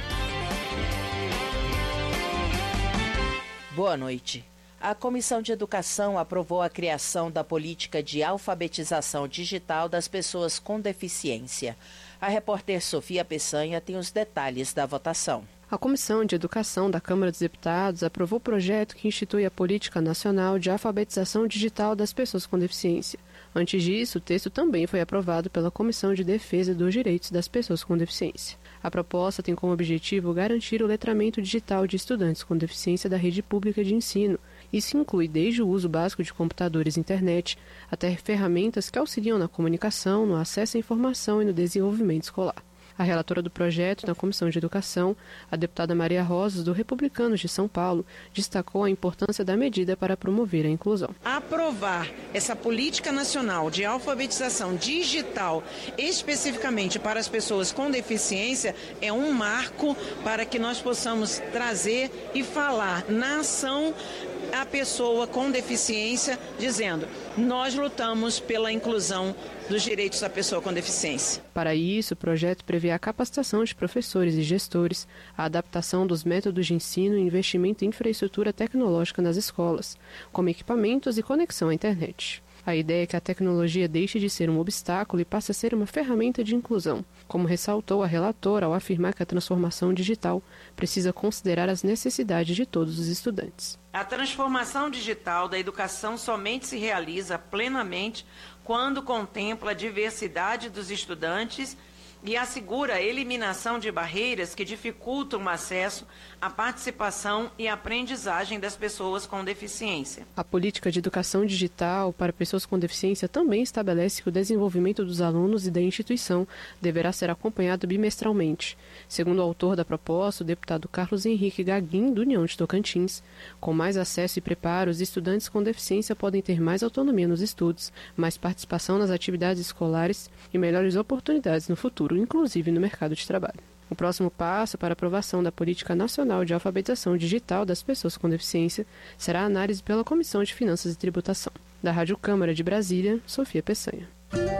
Boa noite. A Comissão de Educação aprovou a criação da política de alfabetização digital das pessoas com deficiência. A repórter Sofia Peçanha tem os detalhes da votação. A Comissão de Educação da Câmara dos Deputados aprovou o projeto que institui a Política Nacional de Alfabetização Digital das Pessoas com Deficiência. Antes disso, o texto também foi aprovado pela Comissão de Defesa dos Direitos das Pessoas com Deficiência. A proposta tem como objetivo garantir o letramento digital de estudantes com deficiência da rede pública de ensino. Isso inclui desde o uso básico de computadores e internet, até ferramentas que auxiliam na comunicação, no acesso à informação e no desenvolvimento escolar. A relatora do projeto na Comissão de Educação, a deputada Maria Rosas, do Republicanos de São Paulo, destacou a importância da medida para promover a inclusão. Aprovar essa política nacional de alfabetização digital, especificamente para as pessoas com deficiência, é um marco para que nós possamos trazer e falar na ação a pessoa com deficiência, dizendo: nós lutamos pela inclusão dos direitos da pessoa com deficiência. Para isso, o projeto prevê a capacitação de professores e gestores, a adaptação dos métodos de ensino e investimento em infraestrutura tecnológica nas escolas, como equipamentos e conexão à internet. A ideia é que a tecnologia deixe de ser um obstáculo e passe a ser uma ferramenta de inclusão, como ressaltou a relatora ao afirmar que a transformação digital precisa considerar as necessidades de todos os estudantes. A transformação digital da educação somente se realiza plenamente quando contempla a diversidade dos estudantes e assegura a eliminação de barreiras que dificultam o acesso à participação e aprendizagem das pessoas com deficiência. A política de educação digital para pessoas com deficiência também estabelece que o desenvolvimento dos alunos e da instituição deverá ser acompanhado bimestralmente. Segundo o autor da proposta, o deputado Carlos Henrique Gaguin, do União de Tocantins, com mais acesso e preparo, os estudantes com deficiência podem ter mais autonomia nos estudos, mais participação nas atividades escolares e melhores oportunidades no futuro, inclusive no mercado de trabalho. O próximo passo para a aprovação da Política Nacional de Alfabetização Digital das Pessoas com Deficiência será a análise pela Comissão de Finanças e Tributação. Da Rádio Câmara de Brasília, Sofia Peçanha.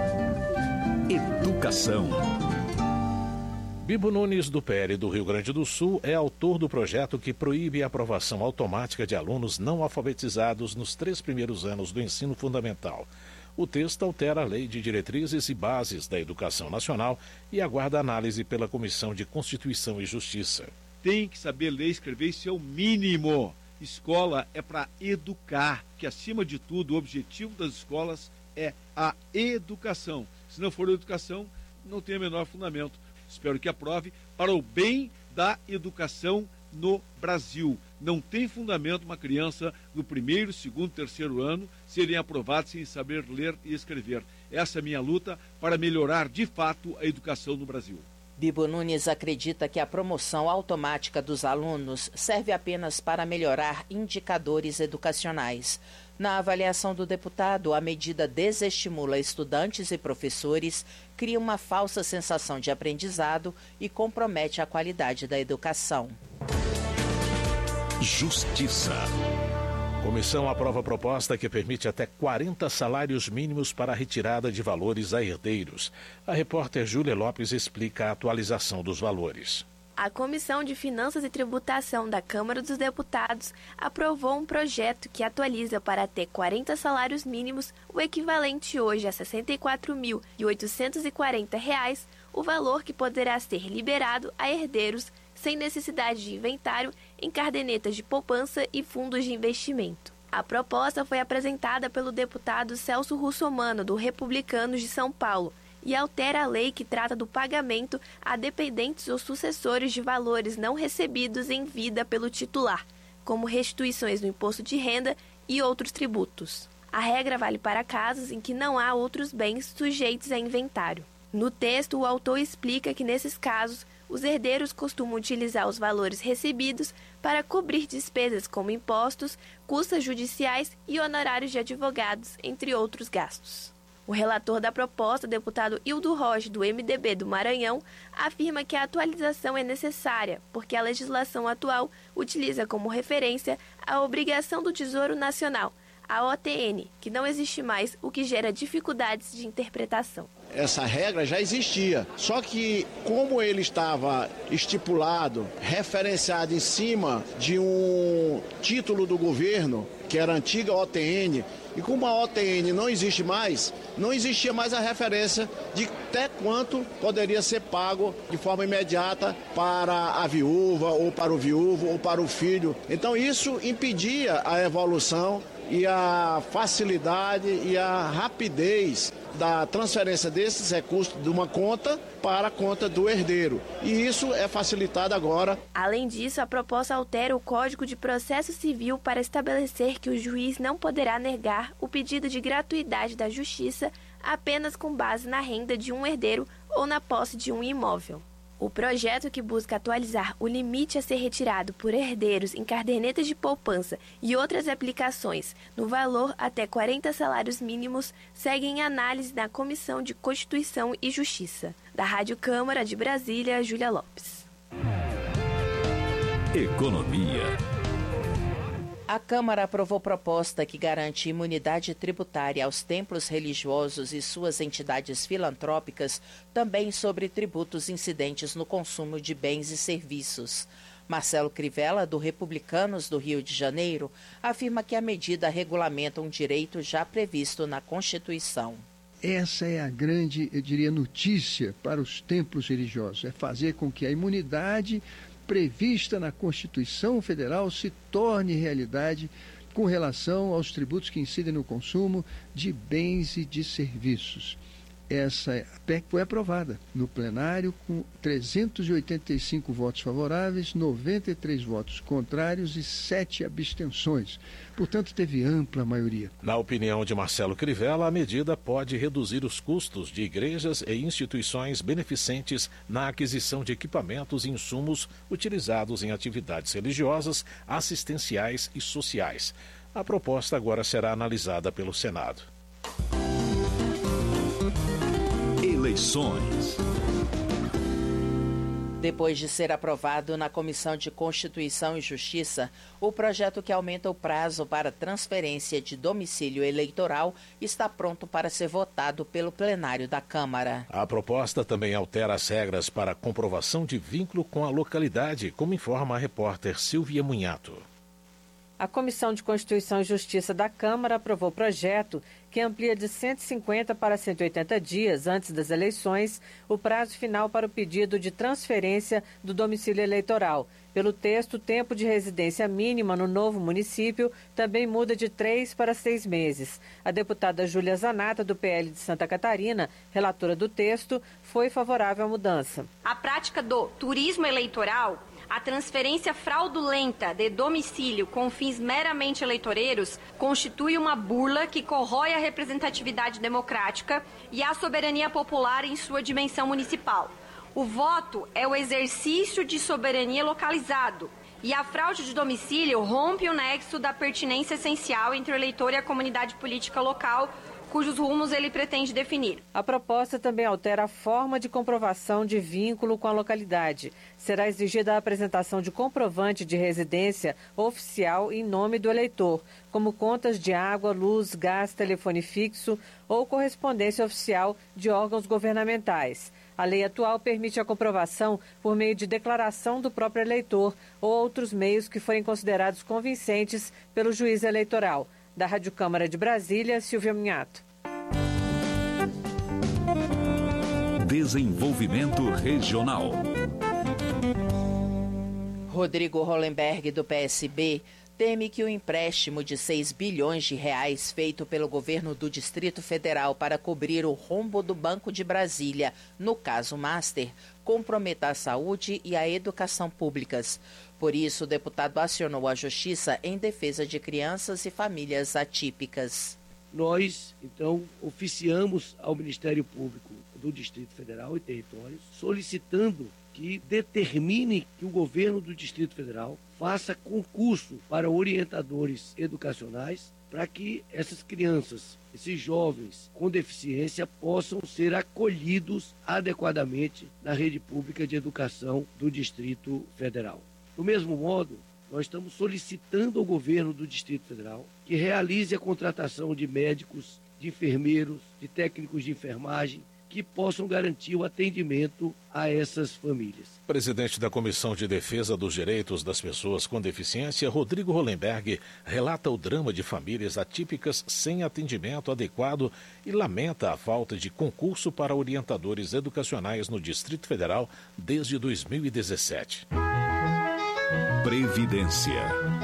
Educação. Bibo Nunes, do P L do Rio Grande do Sul, é autor do projeto que proíbe a aprovação automática de alunos não alfabetizados nos três primeiros anos do ensino fundamental. O texto altera a Lei de Diretrizes e Bases da Educação Nacional e aguarda análise pela Comissão de Constituição e Justiça. Tem que saber ler e escrever, isso é o mínimo. Escola é para educar, que acima de tudo o objetivo das escolas é a educação. Se não for educação, não tem o menor fundamento. Espero que aprove para o bem da educação no Brasil. Não tem fundamento uma criança no primeiro, segundo, terceiro ano serem aprovados sem saber ler e escrever. Essa é a minha luta para melhorar de fato a educação no Brasil. Bibo Nunes acredita que a promoção automática dos alunos serve apenas para melhorar indicadores educacionais. Na avaliação do deputado, a medida desestimula estudantes e professores, cria uma falsa sensação de aprendizado e compromete a qualidade da educação. Justiça. Comissão aprova proposta que permite até quarenta salários mínimos para a retirada de valores a herdeiros. A repórter Júlia Lopes explica a atualização dos valores. A Comissão de Finanças e Tributação da Câmara dos Deputados aprovou um projeto que atualiza para até quarenta salários mínimos, o equivalente hoje a sessenta e quatro mil oitocentos e quarenta reais, o valor que poderá ser liberado a herdeiros sem necessidade de inventário em cadernetas de poupança e fundos de investimento. A proposta foi apresentada pelo deputado Celso Russomano, do Republicanos de São Paulo, e altera a lei que trata do pagamento a dependentes ou sucessores de valores não recebidos em vida pelo titular, como restituições do imposto de renda e outros tributos. A regra vale para casos em que não há outros bens sujeitos a inventário. No texto, o autor explica que, nesses casos, os herdeiros costumam utilizar os valores recebidos para cobrir despesas como impostos, custas judiciais e honorários de advogados, entre outros gastos. O relator da proposta, deputado Hildo Rocha, do M D B do Maranhão, afirma que a atualização é necessária, porque a legislação atual utiliza como referência a obrigação do Tesouro Nacional, a O T N, que não existe mais, o que gera dificuldades de interpretação. Essa regra já existia, só que como ele estava estipulado, referenciado em cima de um título do governo, que era a antiga O T N, e como a O T N não existe mais, não existia mais a referência de até quanto poderia ser pago de forma imediata para a viúva, ou para o viúvo, ou para o filho. Então isso impedia a evolução e a facilidade e a rapidez da transferência desses recursos de uma conta para a conta do herdeiro. E isso é facilitado agora. Além disso, a proposta altera o Código de Processo Civil para estabelecer que o juiz não poderá negar o pedido de gratuidade da justiça apenas com base na renda de um herdeiro ou na posse de um imóvel. O projeto, que busca atualizar o limite a ser retirado por herdeiros em cadernetas de poupança e outras aplicações no valor até quarenta salários mínimos, segue em análise na Comissão de Constituição e Justiça. Da Rádio Câmara de Brasília, Júlia Lopes. Economia. A Câmara aprovou proposta que garante imunidade tributária aos templos religiosos e suas entidades filantrópicas, também sobre tributos incidentes no consumo de bens e serviços. Marcelo Crivella, do Republicanos do Rio de Janeiro, afirma que a medida regulamenta um direito já previsto na Constituição. Essa é a grande, eu diria, notícia para os templos religiosos, é fazer com que a imunidade prevista na Constituição Federal se torne realidade com relação aos tributos que incidem no consumo de bens e de serviços. Essa P E C foi aprovada no plenário com trezentos e oitenta e cinco votos favoráveis, noventa e três votos contrários e sete abstenções. Portanto, teve ampla maioria. Na opinião de Marcelo Crivella, a medida pode reduzir os custos de igrejas e instituições beneficentes na aquisição de equipamentos e insumos utilizados em atividades religiosas, assistenciais e sociais. A proposta agora será analisada pelo Senado. Eleições. Depois de ser aprovado na Comissão de Constituição e Justiça, o projeto que aumenta o prazo para transferência de domicílio eleitoral está pronto para ser votado pelo plenário da Câmara. A proposta também altera as regras para comprovação de vínculo com a localidade, como informa a repórter Silvia Munhato. A Comissão de Constituição e Justiça da Câmara aprovou o projeto que amplia de cento e cinquenta para cento e oitenta dias antes das eleições o prazo final para o pedido de transferência do domicílio eleitoral. Pelo texto, o tempo de residência mínima no novo município também muda de três para seis meses. A deputada Júlia Zanata, do P L de Santa Catarina, relatora do texto, foi favorável à mudança. A prática do turismo eleitoral, a transferência fraudulenta de domicílio com fins meramente eleitoreiros constitui uma burla que corrói a representatividade democrática e a soberania popular em sua dimensão municipal. O voto é o exercício de soberania localizado e a fraude de domicílio rompe o nexo da pertinência essencial entre o eleitor e a comunidade política local, cujos rumos ele pretende definir. A proposta também altera a forma de comprovação de vínculo com a localidade. Será exigida a apresentação de comprovante de residência oficial em nome do eleitor, como contas de água, luz, gás, telefone fixo ou correspondência oficial de órgãos governamentais. A lei atual permite a comprovação por meio de declaração do próprio eleitor ou outros meios que forem considerados convincentes pelo juiz eleitoral. Da Rádio Câmara de Brasília, Silvia Munhato. Desenvolvimento Regional. Rodrigo Hollenberg, do P S B, teme que o empréstimo de seis bilhões de reais feito pelo governo do Distrito Federal para cobrir o rombo do Banco de Brasília, no caso Master, comprometa a saúde e a educação públicas. Por isso, o deputado acionou a Justiça em defesa de crianças e famílias atípicas. Nós, então, oficiamos ao Ministério Público do Distrito Federal e Territórios, solicitando que determine que o governo do Distrito Federal faça concurso para orientadores educacionais para que essas crianças, esses jovens com deficiência possam ser acolhidos adequadamente na rede pública de educação do Distrito Federal. Do mesmo modo, nós estamos solicitando ao governo do Distrito Federal que realize a contratação de médicos, de enfermeiros, de técnicos de enfermagem, que possam garantir o atendimento a essas famílias. Presidente da Comissão de Defesa dos Direitos das Pessoas com Deficiência, Rodrigo Hollenberg, relata o drama de famílias atípicas sem atendimento adequado e lamenta a falta de concurso para orientadores educacionais no Distrito Federal desde dois mil e dezessete. Previdência.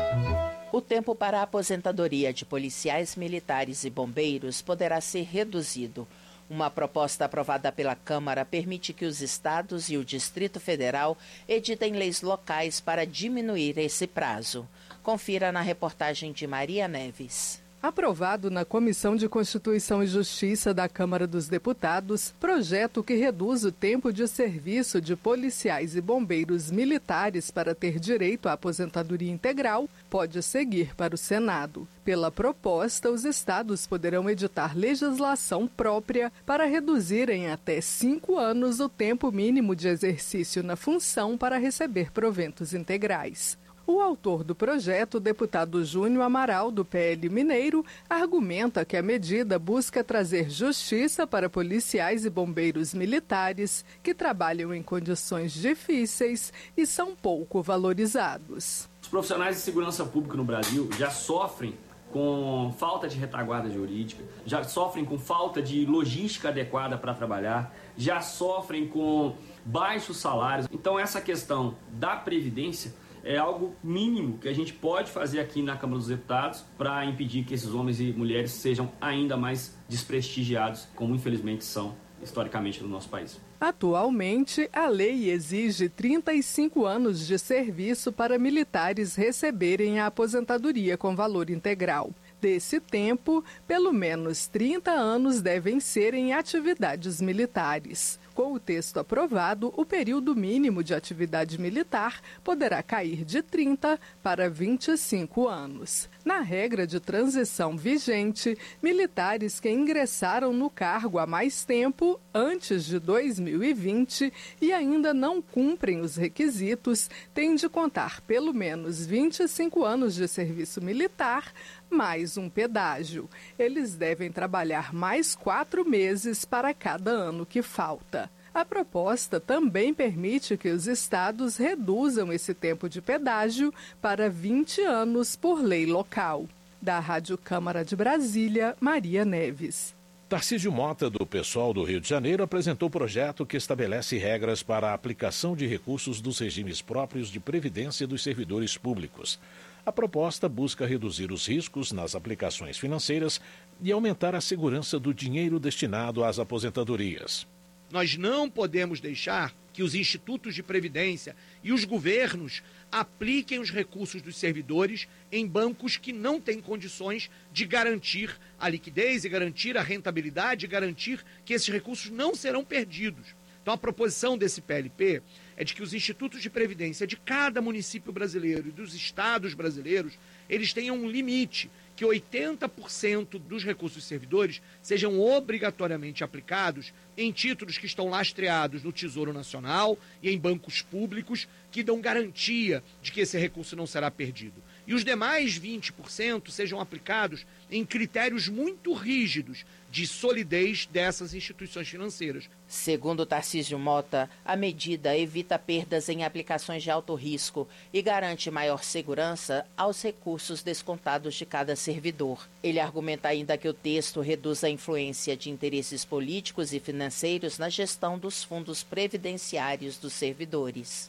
O tempo para a aposentadoria de policiais, militares e bombeiros poderá ser reduzido. Uma proposta aprovada pela Câmara permite que os estados e o Distrito Federal editem leis locais para diminuir esse prazo. Confira na reportagem de Maria Neves. Aprovado na Comissão de Constituição e Justiça da Câmara dos Deputados, projeto que reduz o tempo de serviço de policiais e bombeiros militares para ter direito à aposentadoria integral, pode seguir para o Senado. Pela proposta, os estados poderão editar legislação própria para reduzir em até cinco anos o tempo mínimo de exercício na função para receber proventos integrais. O autor do projeto, o deputado Júnior Amaral, do P L Mineiro, argumenta que a medida busca trazer justiça para policiais e bombeiros militares que trabalham em condições difíceis e são pouco valorizados. Os profissionais de segurança pública no Brasil já sofrem com falta de retaguarda jurídica, já sofrem com falta de logística adequada para trabalhar, já sofrem com baixos salários. Então, essa questão da Previdência é algo mínimo que a gente pode fazer aqui na Câmara dos Deputados para impedir que esses homens e mulheres sejam ainda mais desprestigiados, como infelizmente são historicamente no nosso país. Atualmente, a lei exige trinta e cinco anos de serviço para militares receberem a aposentadoria com valor integral. Desse tempo, pelo menos trinta anos devem ser em atividades militares. Com o texto aprovado, o período mínimo de atividade militar poderá cair de trinta para vinte e cinco anos. Na regra de transição vigente, militares que ingressaram no cargo há mais tempo, antes de dois mil e vinte, e ainda não cumprem os requisitos, têm de contar pelo menos vinte e cinco anos de serviço militar, mais um pedágio. Eles devem trabalhar mais quatro meses para cada ano que falta. A proposta também permite que os estados reduzam esse tempo de pedágio para vinte anos por lei local. Da Rádio Câmara de Brasília, Maria Neves. Tarcísio Mota, do PSOL do Rio de Janeiro, apresentou o projeto que estabelece regras para a aplicação de recursos dos regimes próprios de previdência dos servidores públicos. A proposta busca reduzir os riscos nas aplicações financeiras e aumentar a segurança do dinheiro destinado às aposentadorias. Nós não podemos deixar que os institutos de previdência e os governos apliquem os recursos dos servidores em bancos que não têm condições de garantir a liquidez e garantir a rentabilidade e garantir que esses recursos não serão perdidos. Então, a proposição desse P L P é de que os institutos de previdência de cada município brasileiro e dos estados brasileiros, eles tenham um limite, que oitenta por cento dos recursos dos servidores sejam obrigatoriamente aplicados em títulos que estão lastreados no Tesouro Nacional e em bancos públicos que dão garantia de que esse recurso não será perdido. E os demais vinte por cento sejam aplicados em critérios muito rígidos de solidez dessas instituições financeiras. Segundo Tarcísio Mota, a medida evita perdas em aplicações de alto risco e garante maior segurança aos recursos descontados de cada servidor. Ele argumenta ainda que o texto reduz a influência de interesses políticos e financeiros na gestão dos fundos previdenciários dos servidores.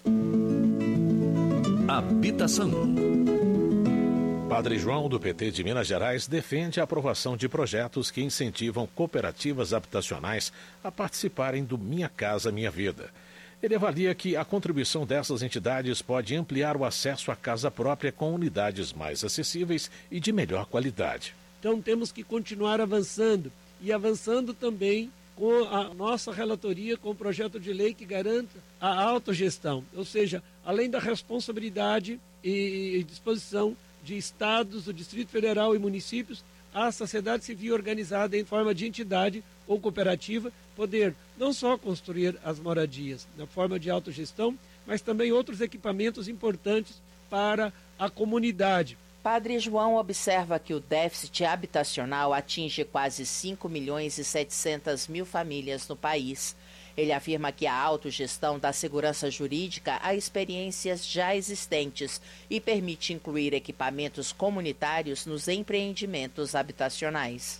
Habitação. Padre João, do P T de Minas Gerais, defende a aprovação de projetos que incentivam cooperativas habitacionais a participarem do Minha Casa Minha Vida. Ele avalia que a contribuição dessas entidades pode ampliar o acesso à casa própria com unidades mais acessíveis e de melhor qualidade. Então temos que continuar avançando e avançando também com a nossa relatoria, com o projeto de lei que garanta a autogestão, ou seja, além da responsabilidade e disposição de estados, do Distrito Federal e municípios, a sociedade civil organizada em forma de entidade ou cooperativa poder não só construir as moradias na forma de autogestão, mas também outros equipamentos importantes para a comunidade. Padre João observa que o déficit habitacional atinge quase cinco milhões e setecentas mil famílias no país. Ele afirma que a autogestão dá segurança jurídica a experiências já existentes e permite incluir equipamentos comunitários nos empreendimentos habitacionais.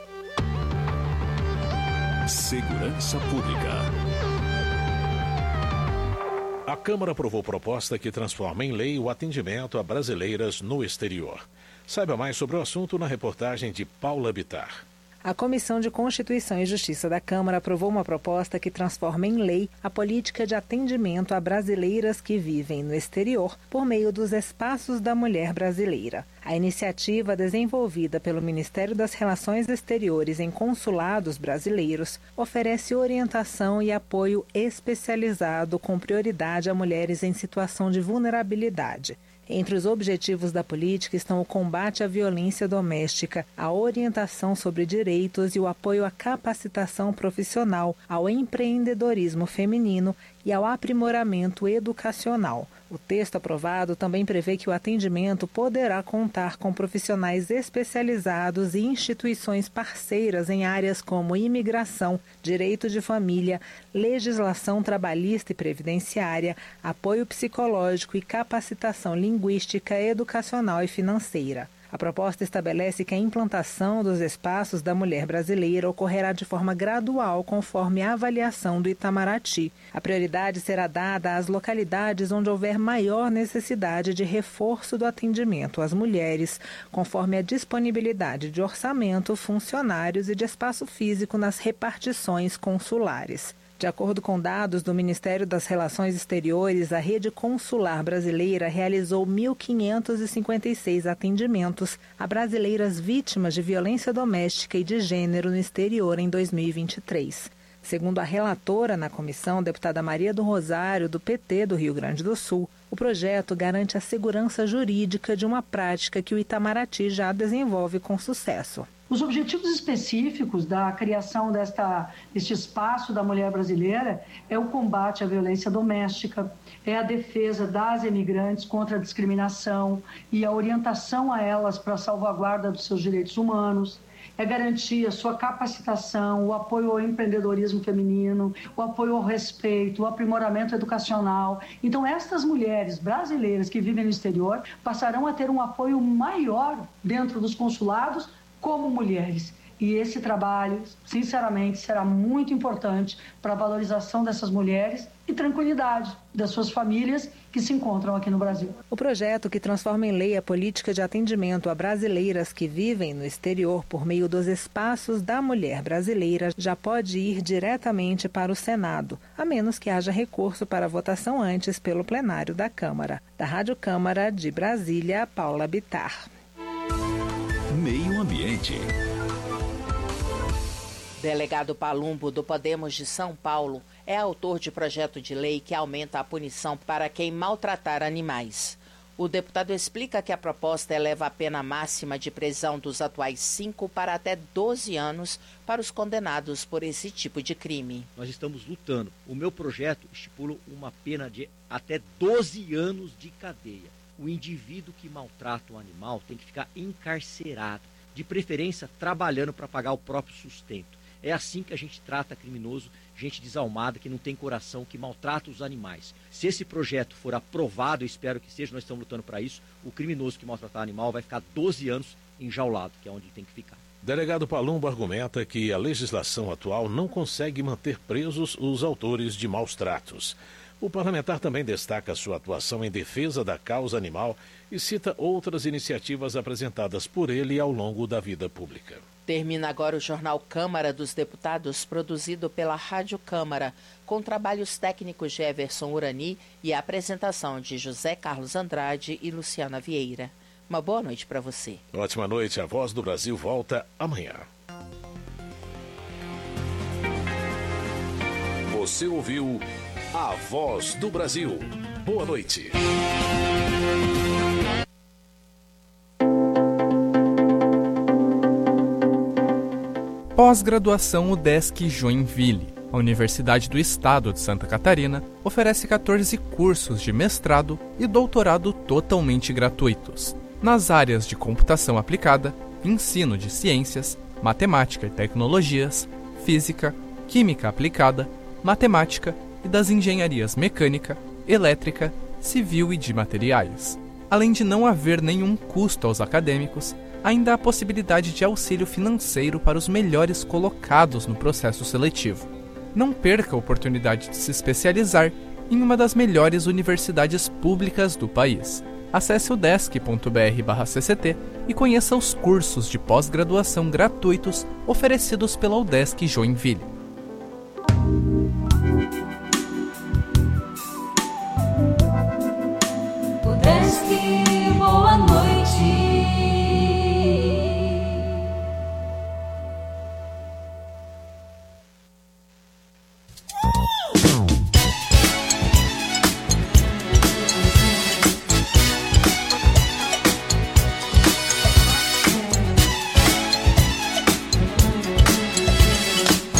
Segurança Pública. A Câmara aprovou proposta que transforma em lei o atendimento a brasileiras no exterior. Saiba mais sobre o assunto na reportagem de Paula Bittar. A Comissão de Constituição e Justiça da Câmara aprovou uma proposta que transforma em lei a política de atendimento a brasileiras que vivem no exterior por meio dos Espaços da Mulher Brasileira. A iniciativa, desenvolvida pelo Ministério das Relações Exteriores em consulados brasileiros, oferece orientação e apoio especializado com prioridade a mulheres em situação de vulnerabilidade. Entre os objetivos da política estão o combate à violência doméstica, a orientação sobre direitos e o apoio à capacitação profissional, ao empreendedorismo feminino e ao aprimoramento educacional. O texto aprovado também prevê que o atendimento poderá contar com profissionais especializados e instituições parceiras em áreas como imigração, direito de família, legislação trabalhista e previdenciária, apoio psicológico e capacitação linguística, educacional e financeira. A proposta estabelece que a implantação dos espaços da mulher brasileira ocorrerá de forma gradual conforme a avaliação do Itamaraty. A prioridade será dada às localidades onde houver maior necessidade de reforço do atendimento às mulheres, conforme a disponibilidade de orçamento, funcionários e de espaço físico nas repartições consulares. De acordo com dados do Ministério das Relações Exteriores, a rede consular brasileira realizou mil quinhentos e cinquenta e seis atendimentos a brasileiras vítimas de violência doméstica e de gênero no exterior em dois mil e vinte e três. Segundo a relatora na comissão, deputada Maria do Rosário, do P T do Rio Grande do Sul, o projeto garante a segurança jurídica de uma prática que o Itamaraty já desenvolve com sucesso. Os objetivos específicos da criação desta, deste espaço da mulher brasileira é o combate à violência doméstica, é a defesa das imigrantes contra a discriminação e a orientação a elas para a salvaguarda dos seus direitos humanos, é garantir a sua capacitação, o apoio ao empreendedorismo feminino, o apoio ao respeito, o aprimoramento educacional. Então, estas mulheres brasileiras que vivem no exterior passarão a ter um apoio maior dentro dos consulados como mulheres. E esse trabalho, sinceramente, será muito importante para a valorização dessas mulheres e tranquilidade das suas famílias que se encontram aqui no Brasil. O projeto, que transforma em lei a política de atendimento a brasileiras que vivem no exterior por meio dos Espaços da Mulher Brasileira, já pode ir diretamente para o Senado, a menos que haja recurso para votação antes pelo plenário da Câmara. Da Rádio Câmara de Brasília, Paula Bittar. Meio Ambiente. Delegado Palumbo, do Podemos de São Paulo, é autor de projeto de lei que aumenta a punição para quem maltratar animais. O deputado explica que a proposta eleva a pena máxima de prisão dos atuais cinco para até doze anos para os condenados por esse tipo de crime. Nós estamos lutando. O meu projeto estipula uma pena de até doze anos de cadeia. O indivíduo que maltrata o animal tem que ficar encarcerado, de preferência trabalhando para pagar o próprio sustento. É assim que a gente trata criminoso, gente desalmada, que não tem coração, que maltrata os animais. Se esse projeto for aprovado, eu espero que seja, nós estamos lutando para isso, o criminoso que maltratar animal vai ficar doze anos enjaulado, que é onde ele tem que ficar. Delegado Palumbo argumenta que a legislação atual não consegue manter presos os autores de maus tratos. O parlamentar também destaca sua atuação em defesa da causa animal e cita outras iniciativas apresentadas por ele ao longo da vida pública. Termina agora o Jornal Câmara dos Deputados, produzido pela Rádio Câmara, com trabalhos técnicos de Everson Urani e a apresentação de José Carlos Andrade e Luciana Vieira. Uma boa noite para você. Ótima noite. A Voz do Brasil volta amanhã. Você ouviu A Voz do Brasil. Boa noite. Pós-graduação UDESC Joinville. A Universidade do Estado de Santa Catarina oferece quatorze cursos de mestrado e doutorado totalmente gratuitos, nas áreas de computação aplicada, ensino de ciências, matemática e tecnologias, física, química aplicada, matemática e das engenharias mecânica, elétrica, civil e de materiais. Além de não haver nenhum custo aos acadêmicos, ainda há a possibilidade de auxílio financeiro para os melhores colocados no processo seletivo. Não perca a oportunidade de se especializar em uma das melhores universidades públicas do país. Acesse o udesc ponto br barra C C T e conheça os cursos de pós-graduação gratuitos oferecidos pela UDESC Joinville.